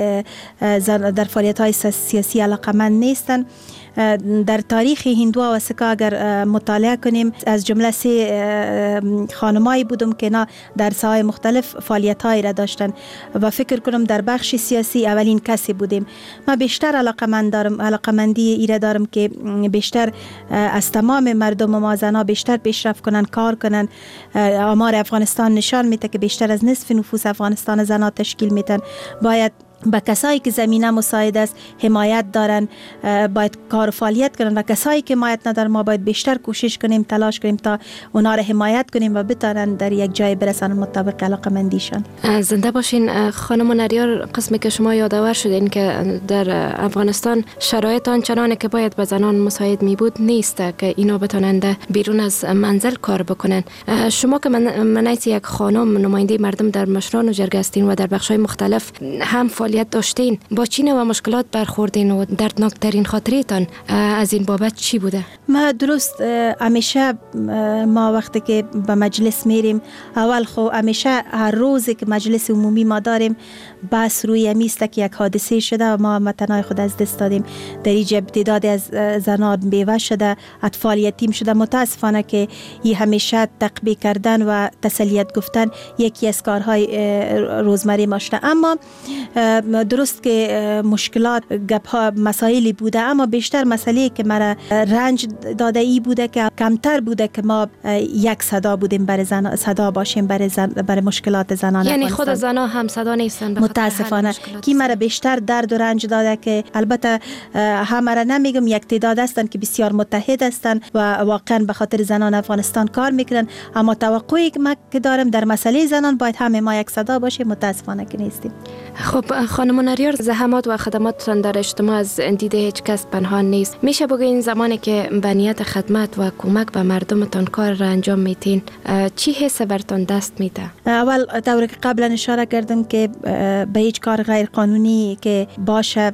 در فعالیت های سیاسی علاقمند نیستن. در تاریخ هندوها و سکا اگر مطالعه کنیم، از جمله سه خانمایی بودم که اینا در ساحات مختلف فعالیت‌هایی را داشتن و فکر کنم در بخش سیاسی اولین کسی بودیم. ما بیشتر علاقمند دارم، علاقمندی ایره دارم که بیشتر از تمام مردم ما زنا بیشتر پیشرفت کنن، کار کنن. آمار افغانستان نشان میده که بیشتر از نصف نفوس افغانستان زنا تشکیل میدن. باید با کسایی که زمینه مساعد است حمایت دارن، باید کار و فعالیت کنن و کسایی که حمایت ندارن ما باید بیشتر کوشش کنیم، تلاش کنیم تا اونا را حمایت کنیم و بتونن در یک جای برسن مطابق علاقمندیشان. زنده باشین. خانم نریار، قسمی که شما یادآور شدین که در افغانستان شرایط آنچنانی که باید به زنان مساعد می بود نیست که اینا بتونند بیرون از منزل کار بکنن. شما که من منیت یک خانم نماینده مردم در مشران و جرگه هستین و در بخش‌های مختلف هم داشتین، با چی نوع مشکلات برخوردین و دردناکترین خاطرتان از این بابت چی بوده؟ ما درست همیشه ما وقتی که به مجلس میریم، اول خو همیشه هر روزی که مجلس عمومی ما داریم بس روی امیسته که یک حادثه شده و ما متنای خود از دست دادیم. در اینجا تعدادی از زنان بیوه شده، اطفال یتیم شده. متاسفانه که این همیشه تقبیه کردن و تسلیت گفتن یکی از کارهای روزمره ما شده. اما درست که مشکلات گپ ها مسائلی بوده، اما بیشتر مسئله که مرا رنج داده ای بوده که کمتر بوده که ما یک صدا بودیم برای زن، صدا باشیم برای زن، برای مشکلات زنان. یعنی خود زنا هم صدا نیستن. متاسفانه کی مرا بیشتر درد و رنج داده که البته همه را نمیگم، یک تعداد هستن که بسیار متحد هستن و واقعا به خاطر زنان افغانستان کار میکنن، اما توقعی که ما که دارم در مسئله زنان باید همه ما یک صدا باشیم. متاسفانه که نیستیم. خب خانم نریار، زحمات و خدماتتان در اجتماع از دید هیچ کس پنهان نیست. میشه بگین زمانی که به نیت خدمت و کمک به مردمتان کار را انجام میتین، چی حس برتان دست میده؟ اول طوری که قبلا اشاره کردم که به هیچ کار غیر قانونی که باشه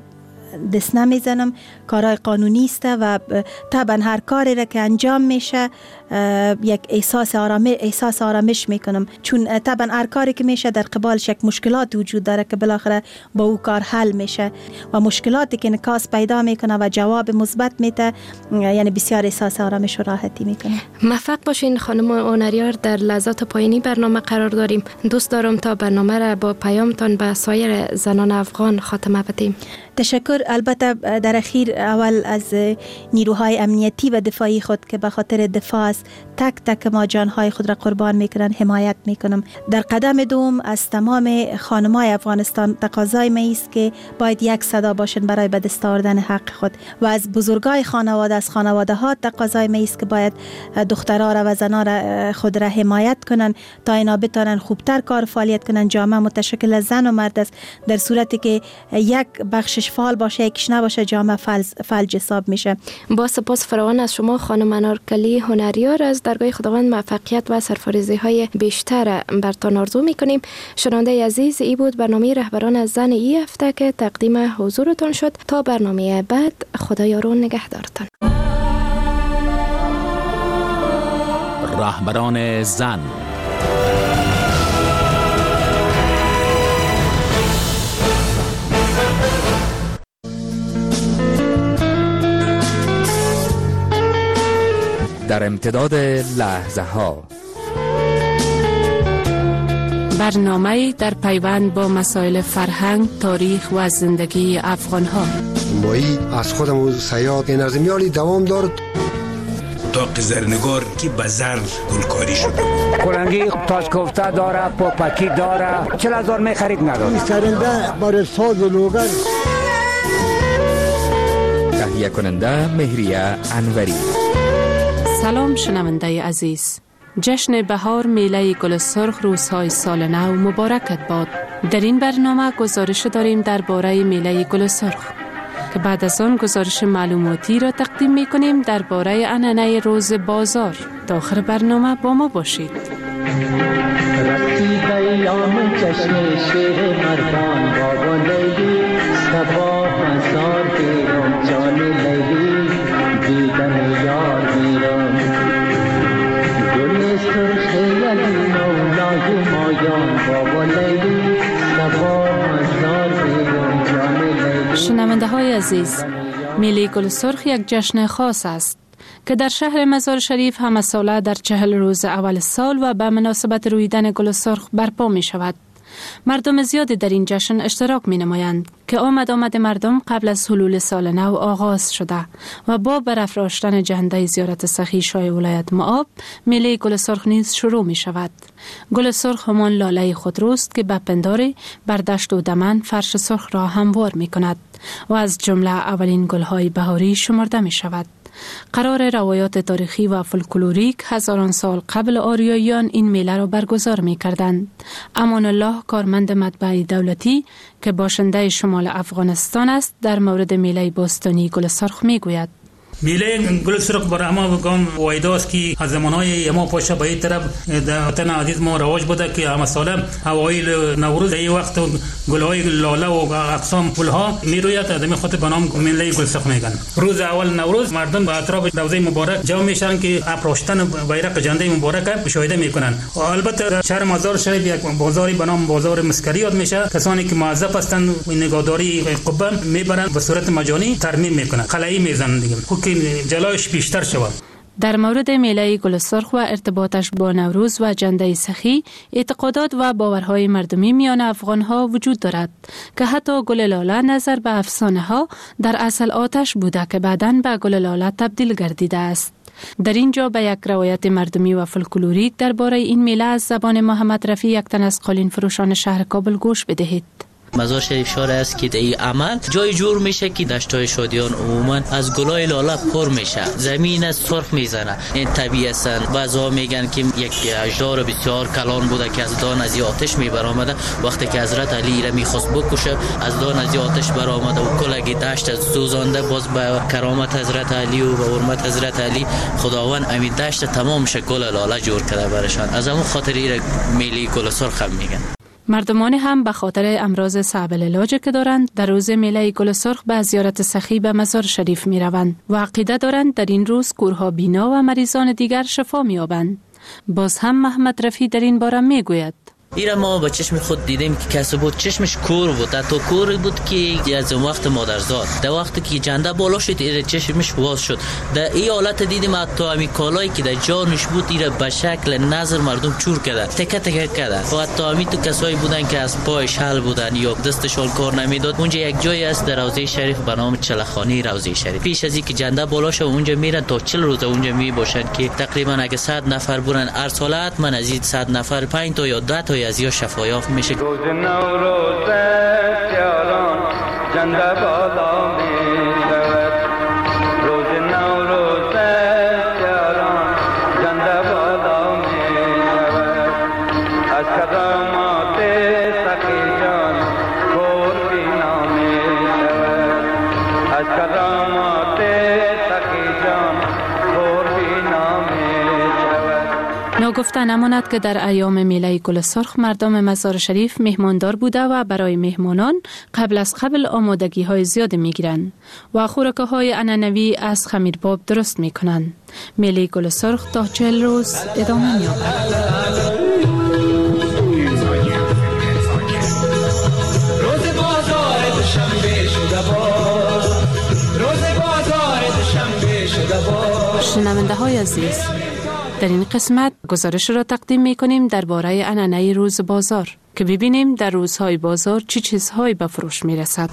دست نمیزنم. کارهای قانونی است و طبعا هر کاری را که انجام میشه یک احساس آرامش احساس آرامش میکنم، چون طبعا هر کاری که میشه در قبالش یک مشکلات وجود داره که بالاخره با او کار حل میشه و مشکلاتی که نکاس پیدا میکنه و جواب مثبت میده، یعنی بسیار احساس آرامش و راحتی میکنه. موفق باشین خانم هنریار. در لحظات پایانی برنامه قرار داریم. دوست دارم تا برنامه را با پیامتان به سایر زنان افغان خاتمه بدیم. تشکر. البته در اخیر اول از نیروهای امنیتی و دفاعی خود که به خاطر دفاع است تک تک ما جانهای خود را قربان میکنن حمایت میکنم. در قدم دوم از تمام خانمای افغانستان تقاضای می است که باید یک صدا باشن برای به دست آوردن حق خود و از بزرگای خانواده از خانواده ها تقاضای می است که باید دخترها را و زنها را خود را حمایت کنن تا اینا بتونن خوبتر کار فعالیت کنن. جامعه متشکل از زن و مرد است. در صورتی که یک بخشش فعال باشه یکیش نباشه جامعه فلج حساب میشه. با سپاس فراوان از شما خانم انارکلی هنریار. از درگاه خداوند موفقیت و سرفرازی های بیشتر برتان آرزو میکنیم. شنونده عزیز، ای بود برنامه رهبران از زن ای هفته که تقدیم حضورتون شد. تا برنامه بعد خدا یار و نگهدارتان. رهبران زن. در امتداد لحظه ها برنامه در پیوند با مسائل فرهنگ، تاریخ و زندگی افغان ها. مایی از خودم و سیاد نظمیالی دوام دارد. اتاق زرنگار که به زر گلکاری شده. کلنگی تاج کوفته داره، پاپکی داره. چل هزار می خرید نداره. سرنده برای ساز و لوگر. تهیه کننده مهریه انوری. سلام شنونده عزیز. جشن بهار میله گل سرخ روزهای سال نو مبارکت باد. در این برنامه گزارش داریم درباره میله گل سرخ که بعد از آن گزارش معلوماتی را تقدیم می کنیم درباره عنعنه روز بازار. تا آخر برنامه با ما باشید. رسید ایام جشن شیر مردان بابا لیلی سبا بازار بیرون جان لیلی دیدن یار بیرون گل سرخ علی مولای مایان بابا لیلی سبا بازار بیرون جان لیلی. شنونده های عزیز، میله گل سرخ یک جشن خاص است که در شهر مزار شریف همه ساله در چهل روز اول سال و به مناسبت رویدن گل سرخ برپا می شود. مردم زیادی در این جشن اشتراک می نمایند که آمد آمد مردم قبل از حلول سال نو آغاز شده و با برافراشتن جنده زیارت سخی شاه ولایت مآب میله گل سرخ نیز شروع می شود. گل سرخ همان لاله خودروست که به پنداری بر دشت و دمن فرش سرخ را هموار می کند و از جمله اولین گلهای بهاری شمرده می شود. قرار روایات تاریخی و فولکلوریک هزاران سال قبل آریاییان این میله را برگزار می کردند. امان الله کارمند مطبع دولتی که باشنده شمال افغانستان است در مورد میله باستانی گل سرخ می گوید. میله گل سرخ برای ما بگم وایداست که از زمانهای ما پاشه به این طرف در وطن عزیز ما رواج بوده که همه ساله اوایل نوروز این وقت گلهای لاله و اقسام گلها میروید آدمی خود به نام میله گل سرخ میگن. روز اول نوروز مردم به اطراف روضه مبارک جمع میشن که افراشتن بیرق جنده مبارک مشاهده میکنن. و البته شهر مزار شریف یک بازاری به نام بازار مسکری یاد میشه. کسانی که موظف هستند نگهداری قبه میبرند به صورت مجانی ترمیم میکنن، قلعی میزنن دیگه جلایش بیشتر شود. در مورد میله گل سرخ و ارتباطش با نوروز و جنده سخی اعتقادات و باورهای مردمی میان افغانها وجود دارد که حتی گل لاله نظر به افسانه ها در اصل آتش بوده که بعداً به گل لاله تبدیل گردیده است. در اینجا به یک روایت مردمی و فولکلوریک درباره این میله از زبان محمد رفیع یک تن از قالین فروشان شهر کابل گوش بدهید. مزار شریف شهر است که این عمل جای جور میشه که دشتای شادیان عموما از گلای لاله پر میشه، زمین سرخ میزنه. این طبیعی است. بعضا میگن که یک اژدار بسیار کلان بوده که از دان از آتش میبرآمده. وقتی که حضرت علی را میخواست بکشه از دان از آتش برآمده و کلگی دشت از سوزانده. باز به کرامت حضرت علی و به حرمت حضرت علی خداوند امید دشت تمام شه گل لاله جور کرده برشان. از همون خاطر میله گل سرخ هم میگن. مردمان هم به خاطر امراض صعب العلاج که دارند در روز میله گل سرخ به زیارت سخی به مزار شریف می روند و عقیده دارند در این روز کورها بینا و مریضان دیگر شفا می یابند. باز هم محمد رفی در این باره می گوید: ایره ما با چشم خود دیدیم که کسی بود چشمش کور بود، حتی کور بود که از وقت مادرزاد در وقتی که جنده بالا شد ایره چشمش باز شد. در این حالت دیدیم حتی همی کالایی که در جانش بود ایره به شکل نظر مردم چور کرده، تکه تکه کرده و حتی همی تو کسایی بودن که از پایش حل بودن یا دستشان کار نمیداد. اونجا یک جایی است در روضه شریف به نام چلخانی روضه شریف. پیش از اینکه جنده بالا شد اونجا میرن تا چهل روز اونجا می باشن که تقریبا اگه صد نفر بودن هر سال حتما از این صد نفر پنج تا یا ده تا از یا شفا یافت میشه. روز نوروز یاران جنده بالا می شود، روز نوروز یاران جنده بالا می شود، از کدامات سخی جان کور بینا می شود، از کدامات سخی جان کور بینا می شود. ناگفته نماند که در ایام میله گل سرخ مردم مزار شریف مهماندار بوده و برای مهمانان قبل از قبل آمادگی های زیاد می گیرند و خوراک های عنعنوی از خمیرباب درست می کنند. میله گل سرخ تا چهل روز ادامه می یابد. شنونده های عزیز، در این قسمت گزارش را تقدیم می کنیم درباره عنعنه روز بازار که ببینیم در روزهای بازار چه چی چیزهایی به فروش می رسد.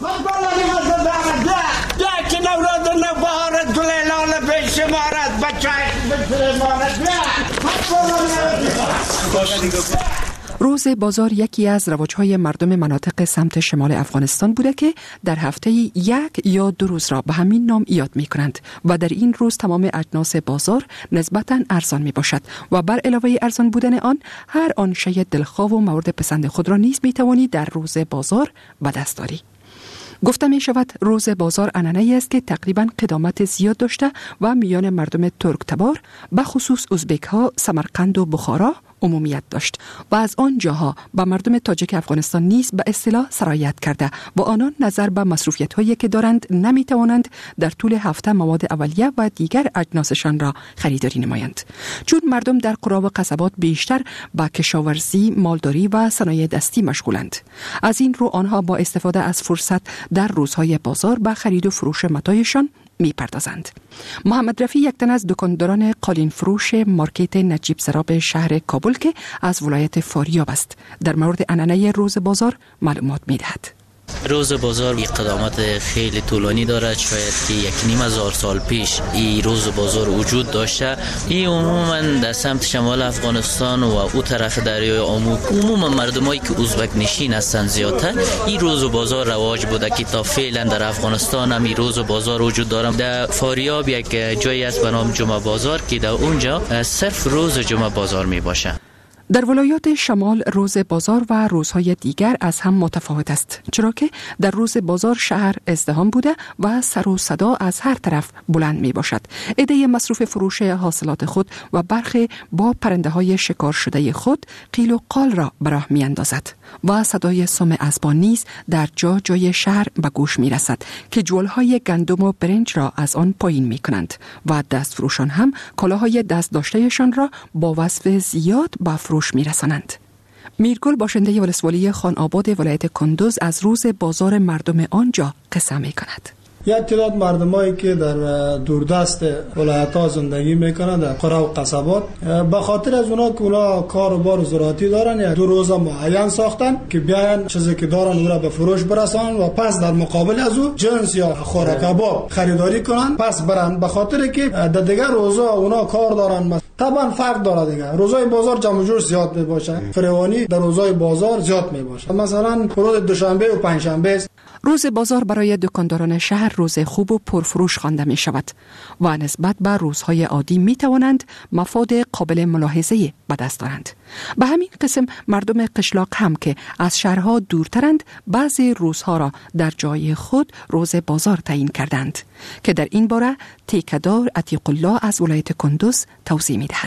روز بازار یکی از رواج‌های مردم مناطق سمت شمال افغانستان بوده که در هفته یک یا دو روز را به همین نام یاد می کنند و در این روز تمام اجناس بازار نسبتاً ارزان می باشد و بر علاوه ارزان بودن آن هر آن شی دلخواه و مورد پسند خود را نیز می توانی در روز بازار به دست آری. گفته می شود روز بازار عنعنه‌ای است که تقریباً قدامت زیاد داشته و میان مردم ترک تبار به خصوص ازبک ها سمرقند و بخارا عمومیت داشت و از آن جاها به مردم تاجیک افغانستان نیز به اصطلاح سرایت کرده و آنان نظر به مصروفیت هایی که دارند نمی توانند در طول هفته مواد اولیه و دیگر اجناسشان را خریداری نمایند، چون مردم در قرا و قصبات بیشتر به کشاورزی، مالداری و صنایع دستی مشغولند. از این رو آنها با استفاده از فرصت در روزهای بازار به خرید و فروش متاعشان می پردازند. محمد رفی یک تن از دکانداران قالین فروش مارکت نجیب سراب شهر کابل که از ولایت فاریاب است در مورد عنعنه روز بازار معلومات می دهد. روز بازار یک قدامت خیلی طولانی دارد، شاید که یک نیم هزار سال پیش این روز بازار وجود داشته. این عموما در سمت شمال افغانستان و او طرف دریای آمو عموما مردمایی که ازبک نشین هستند زیادتر این روز بازار رواج بوده که تا فعلا در افغانستان هم این روز بازار وجود دارد. در فاریاب یک جایی است به نام جمعه بازار که در اونجا صرف روز جمعه بازار می باشه. در ولایات شمال روز بازار و روزهای دیگر از هم متفاوت است، چرا که در روز بازار شهر ازدحام بوده و سر و صدا از هر طرف بلند می باشد. عده مصروف فروش حاصلات خود و برخی با پرنده های شکار شده خود قیل و قال را به راه می اندازد و صدای سم اسبان نیز در جا جای شهر به گوش می رسد که جولهای گندم و برنج را از آن پایین می کنند و دست فروشان هم کالاهای دست داشتهشان را با وصف زیاد به فروش می رسانند. میرگل باشنده ولسوالی خان آباد ولایت کندوز از روز بازار مردم آنجا قصه می کند. یک تعداد مردمایی که در دوردست ولایت‌ها زندگی میکنند در قرا و قصبات، به خاطر از اونا که اونا کار و بار زراعتی دارن یک دو روز معین ساختن که بیاین چیزی که دارن او را به فروش برسانن و پس در مقابل از او جنس یا خوراک کباب خریداری کنن پس برن، به خاطر که در دیگر روزا اونا کار دارن. طبعا فرق داره دیگه، روزای بازار جمع جور زیاد می باشه، فروانی در روزای بازار زیاد می باشه، مثلا روز دوشنبه و پنجشنبه. روز بازار برای دکانداران شهر روز خوب و پرفروش خوانده می شود و نسبت به روزهای عادی می توانند مفاد قابل ملاحظه به دست دارند. به همین قسم مردم قشلاق هم که از شهرها دورترند بعضی روزها را در جای خود روز بازار تعیین کردند که در این باره تیکدار عتیق الله از ولایت کندوز توضیح می دهد.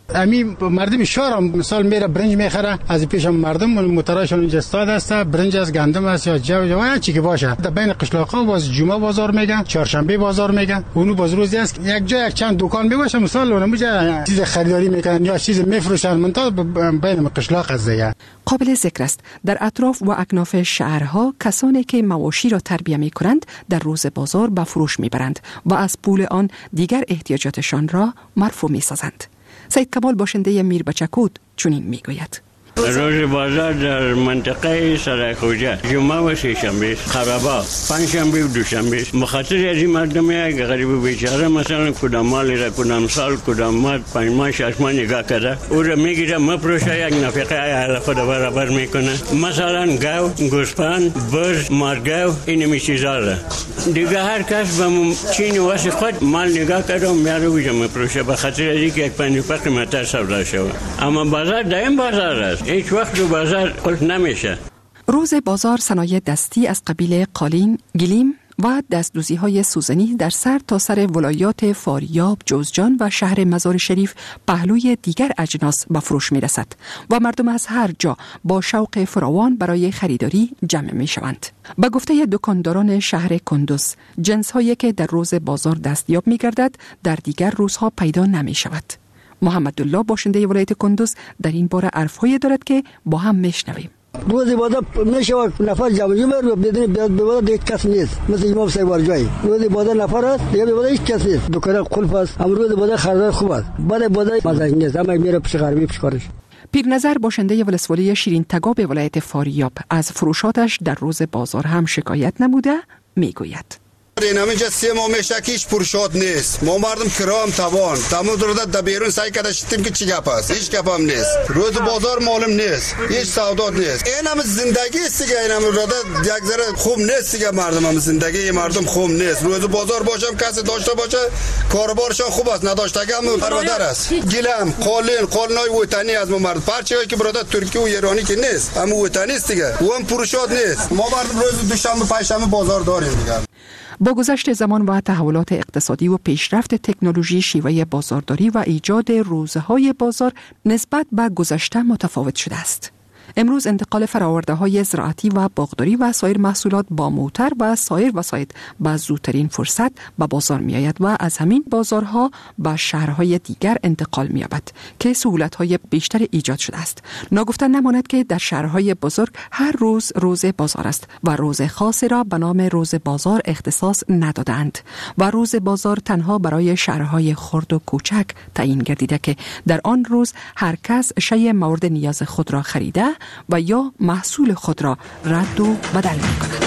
امی مردم شهر مثال میره برنج میخره، از پیش مردم موتراشون اینجا استاد است، برنج از گندم است یا جو جو هر چی که باشه. در بین قشلاق‌ها باز جمعه بازار میگن، چهارشنبه بازار میگن. اونو باز روزی است یک جا یک چند دکان میباشه، مثال اونجا چیز خریداری میکنن یا چیز میفروشن، منتها بین قشلاق است. قابل ذکر است در اطراف و اکناف شهرها کسانی که مواشی را تربیه می کنند در روز بازار به فروش می برند و از پول آن دیگر احتیاجاتشان را مرفوع می سازند. سید کمال باشنده میر بچکود چنین می گوید. روز بازار در منطقه سرایخوجه جمعه و سه شنبه، خرابا پنج شنبه و دو شنبه. مخاطر از این مردمی که غریب و بیچاره مثلا کدام مالی را کدام سال کدام ماه پنج ماه شش ماه نگاه کرده او را میگیره مفروشه، یک نفقه ای خود برابر میکنه. مثلا گاو، گوسفند، برز، مارگاو این می چیزا را دیگه هر کس به چین واسه خود مال نگاه کرده و میاره ویژه مفروشه به خاطر از اینکه یک پنج روپیه قیمتش سودا شود. اما بازار دائم بازار است، هیچ وقت رو بازار قلت نمیشه. روز بازار صنایع دستی از قبیل قالین، گلیم و دستدوزی های سوزنی در سر تا سر ولایات فاریاب، جوزجان و شهر مزار شریف پهلوی دیگر اجناس به فروش می رسد و مردم از هر جا با شوق فراوان برای خریداری جمع می شوند. به گفته دکانداران شهر کندوز، جنس هایی که در روز بازار دستیاب می گردد در دیگر روزها پیدا نمی شود. محمد الله باشنده ولایت کندوز در این باره عرفهایی دارد که با هم میشنویم. روز بازار میشه نفر جمع جمع رو بدون بازار دیگه کس نیست، مثل امام صاحب ورجایی روز بازار نفر است دیگه بازار هیچ کس نیست، دکان قلف است. امروز بازار خریدار خوب است، بعد بازار مزاج نیست، اما میره پیش غربی پیش کارش. پیرنظر باشنده ولسوالی شیرین تگاب ولایت فاریاب از فروشاتش در روز بازار هم شکایت نموده میگوید. این همینجا سه ماه میشه که هیچ پرشات نیست. ما مردم کرام توان تمام درد در بیرون سعی کرده شدیم که چی گپ است، هیچ گپ هم نیست. روز بازار معلوم نیست، هیچ سودا نیست. این هم زندگی است دیگه، این هم رده یک ذره خوب نیست دیگه. مردم هم زندگی مردم خوب نیست. روز بازار باشم کسی داشته باشه کاروبارشان خوب است، نداشتگی هم پرودر است. گلم قالین قالنای وطنی از ما مرد پرچه‌ای که برادر ترکی و ایرانی که نیست، اما وطنی است دیگه. و هم پرشات نیست. ما مردم روز دوشنبه پنجشنبه بازار داریم دیگه. با گذشت زمان و تحولات اقتصادی و پیشرفت تکنولوژی، شیوه بازارداری و ایجاد روزهای بازار نسبت به گذشته متفاوت شده است. امروز انتقال فرآورده‌های زراعتی و باغداری و سایر محصولات با موتر و سایر وسایط به زودترین فرصت به بازار می‌آید و از همین بازارها به شهرهای دیگر انتقال می‌یابد که سهولت‌های بیشتر ایجاد شده است. ناگفته نماند که در شهرهای بزرگ هر روز روز بازار است و روز خاصی را به نام روز بازار اختصاص ندادند و روز بازار تنها برای شهرهای خرد و کوچک تعیین گردیده که در آن روز هر کس شیء مورد نیاز خود را خریده و یا محصول خود را رد و بدل می کند.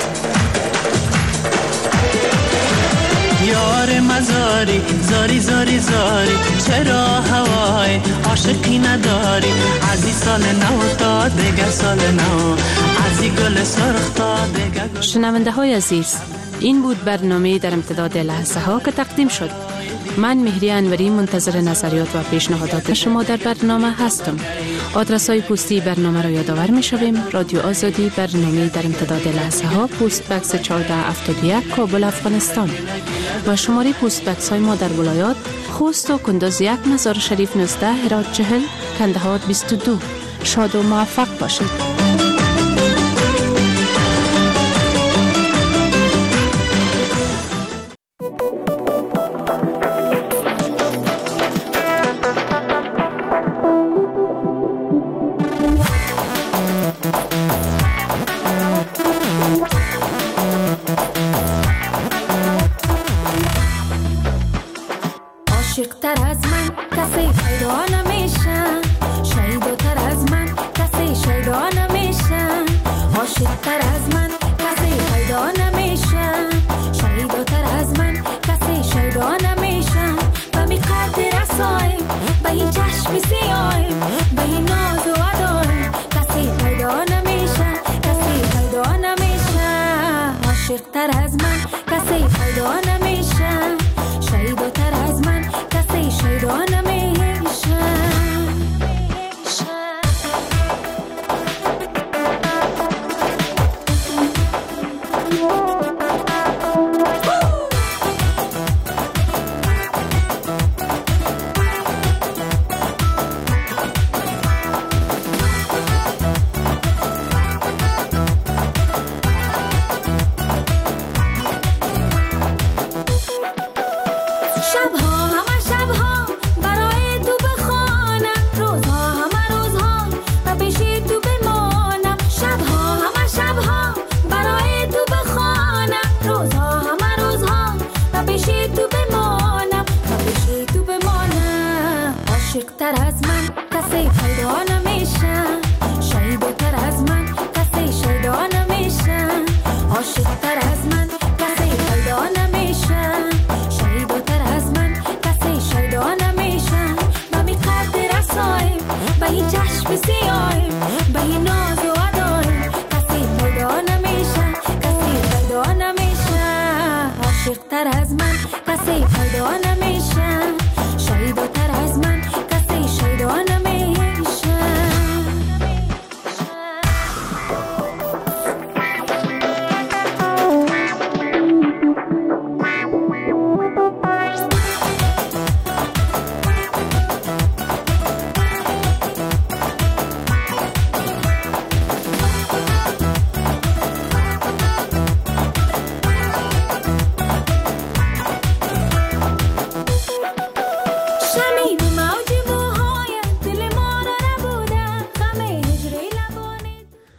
یار مزاری زاری زاری زاری چرا هوای عاشقی نداری عزیز سال نو تا دیگر سال نو عزیز گل سرخ تا دیگر. شنونده های عزیز، این بود برنامه در امتداد لحظه ها که تقدیم شد. من مهری انوری منتظر نظریات و پیشنهادات شما در برنامه هستم. آدرس های پستی برنامه را یادآور می شویم. رادیو آزادی، برنامه در امتداد لحظه ها، پست بکس چهارده هفتاد و یک، کابل، افغانستان. و شماره پست بکس های ما در ولایات خوست و کندوز یک، مزار شریف نوزده، هرات چهل، کندهار بیست و دو. شاد و موفق باشید. عاشق‌تر از من کسی پیدا نمیشه، شیداتر از من کسی شیدا نمیشه. عاشق‌تر از من کسی پیدا نمیشه، شیداتر از من کسی شیدا نمیشه. و می قدر رسایم به این چشم سیایم، به این ناز و ادایم کسی پیدا نمیشه، کسی پیدا نمیشه. عاشق‌تر از من کسی پیدا نمیشه، شیداتر از من کسی شیدا نمیشه. عاشق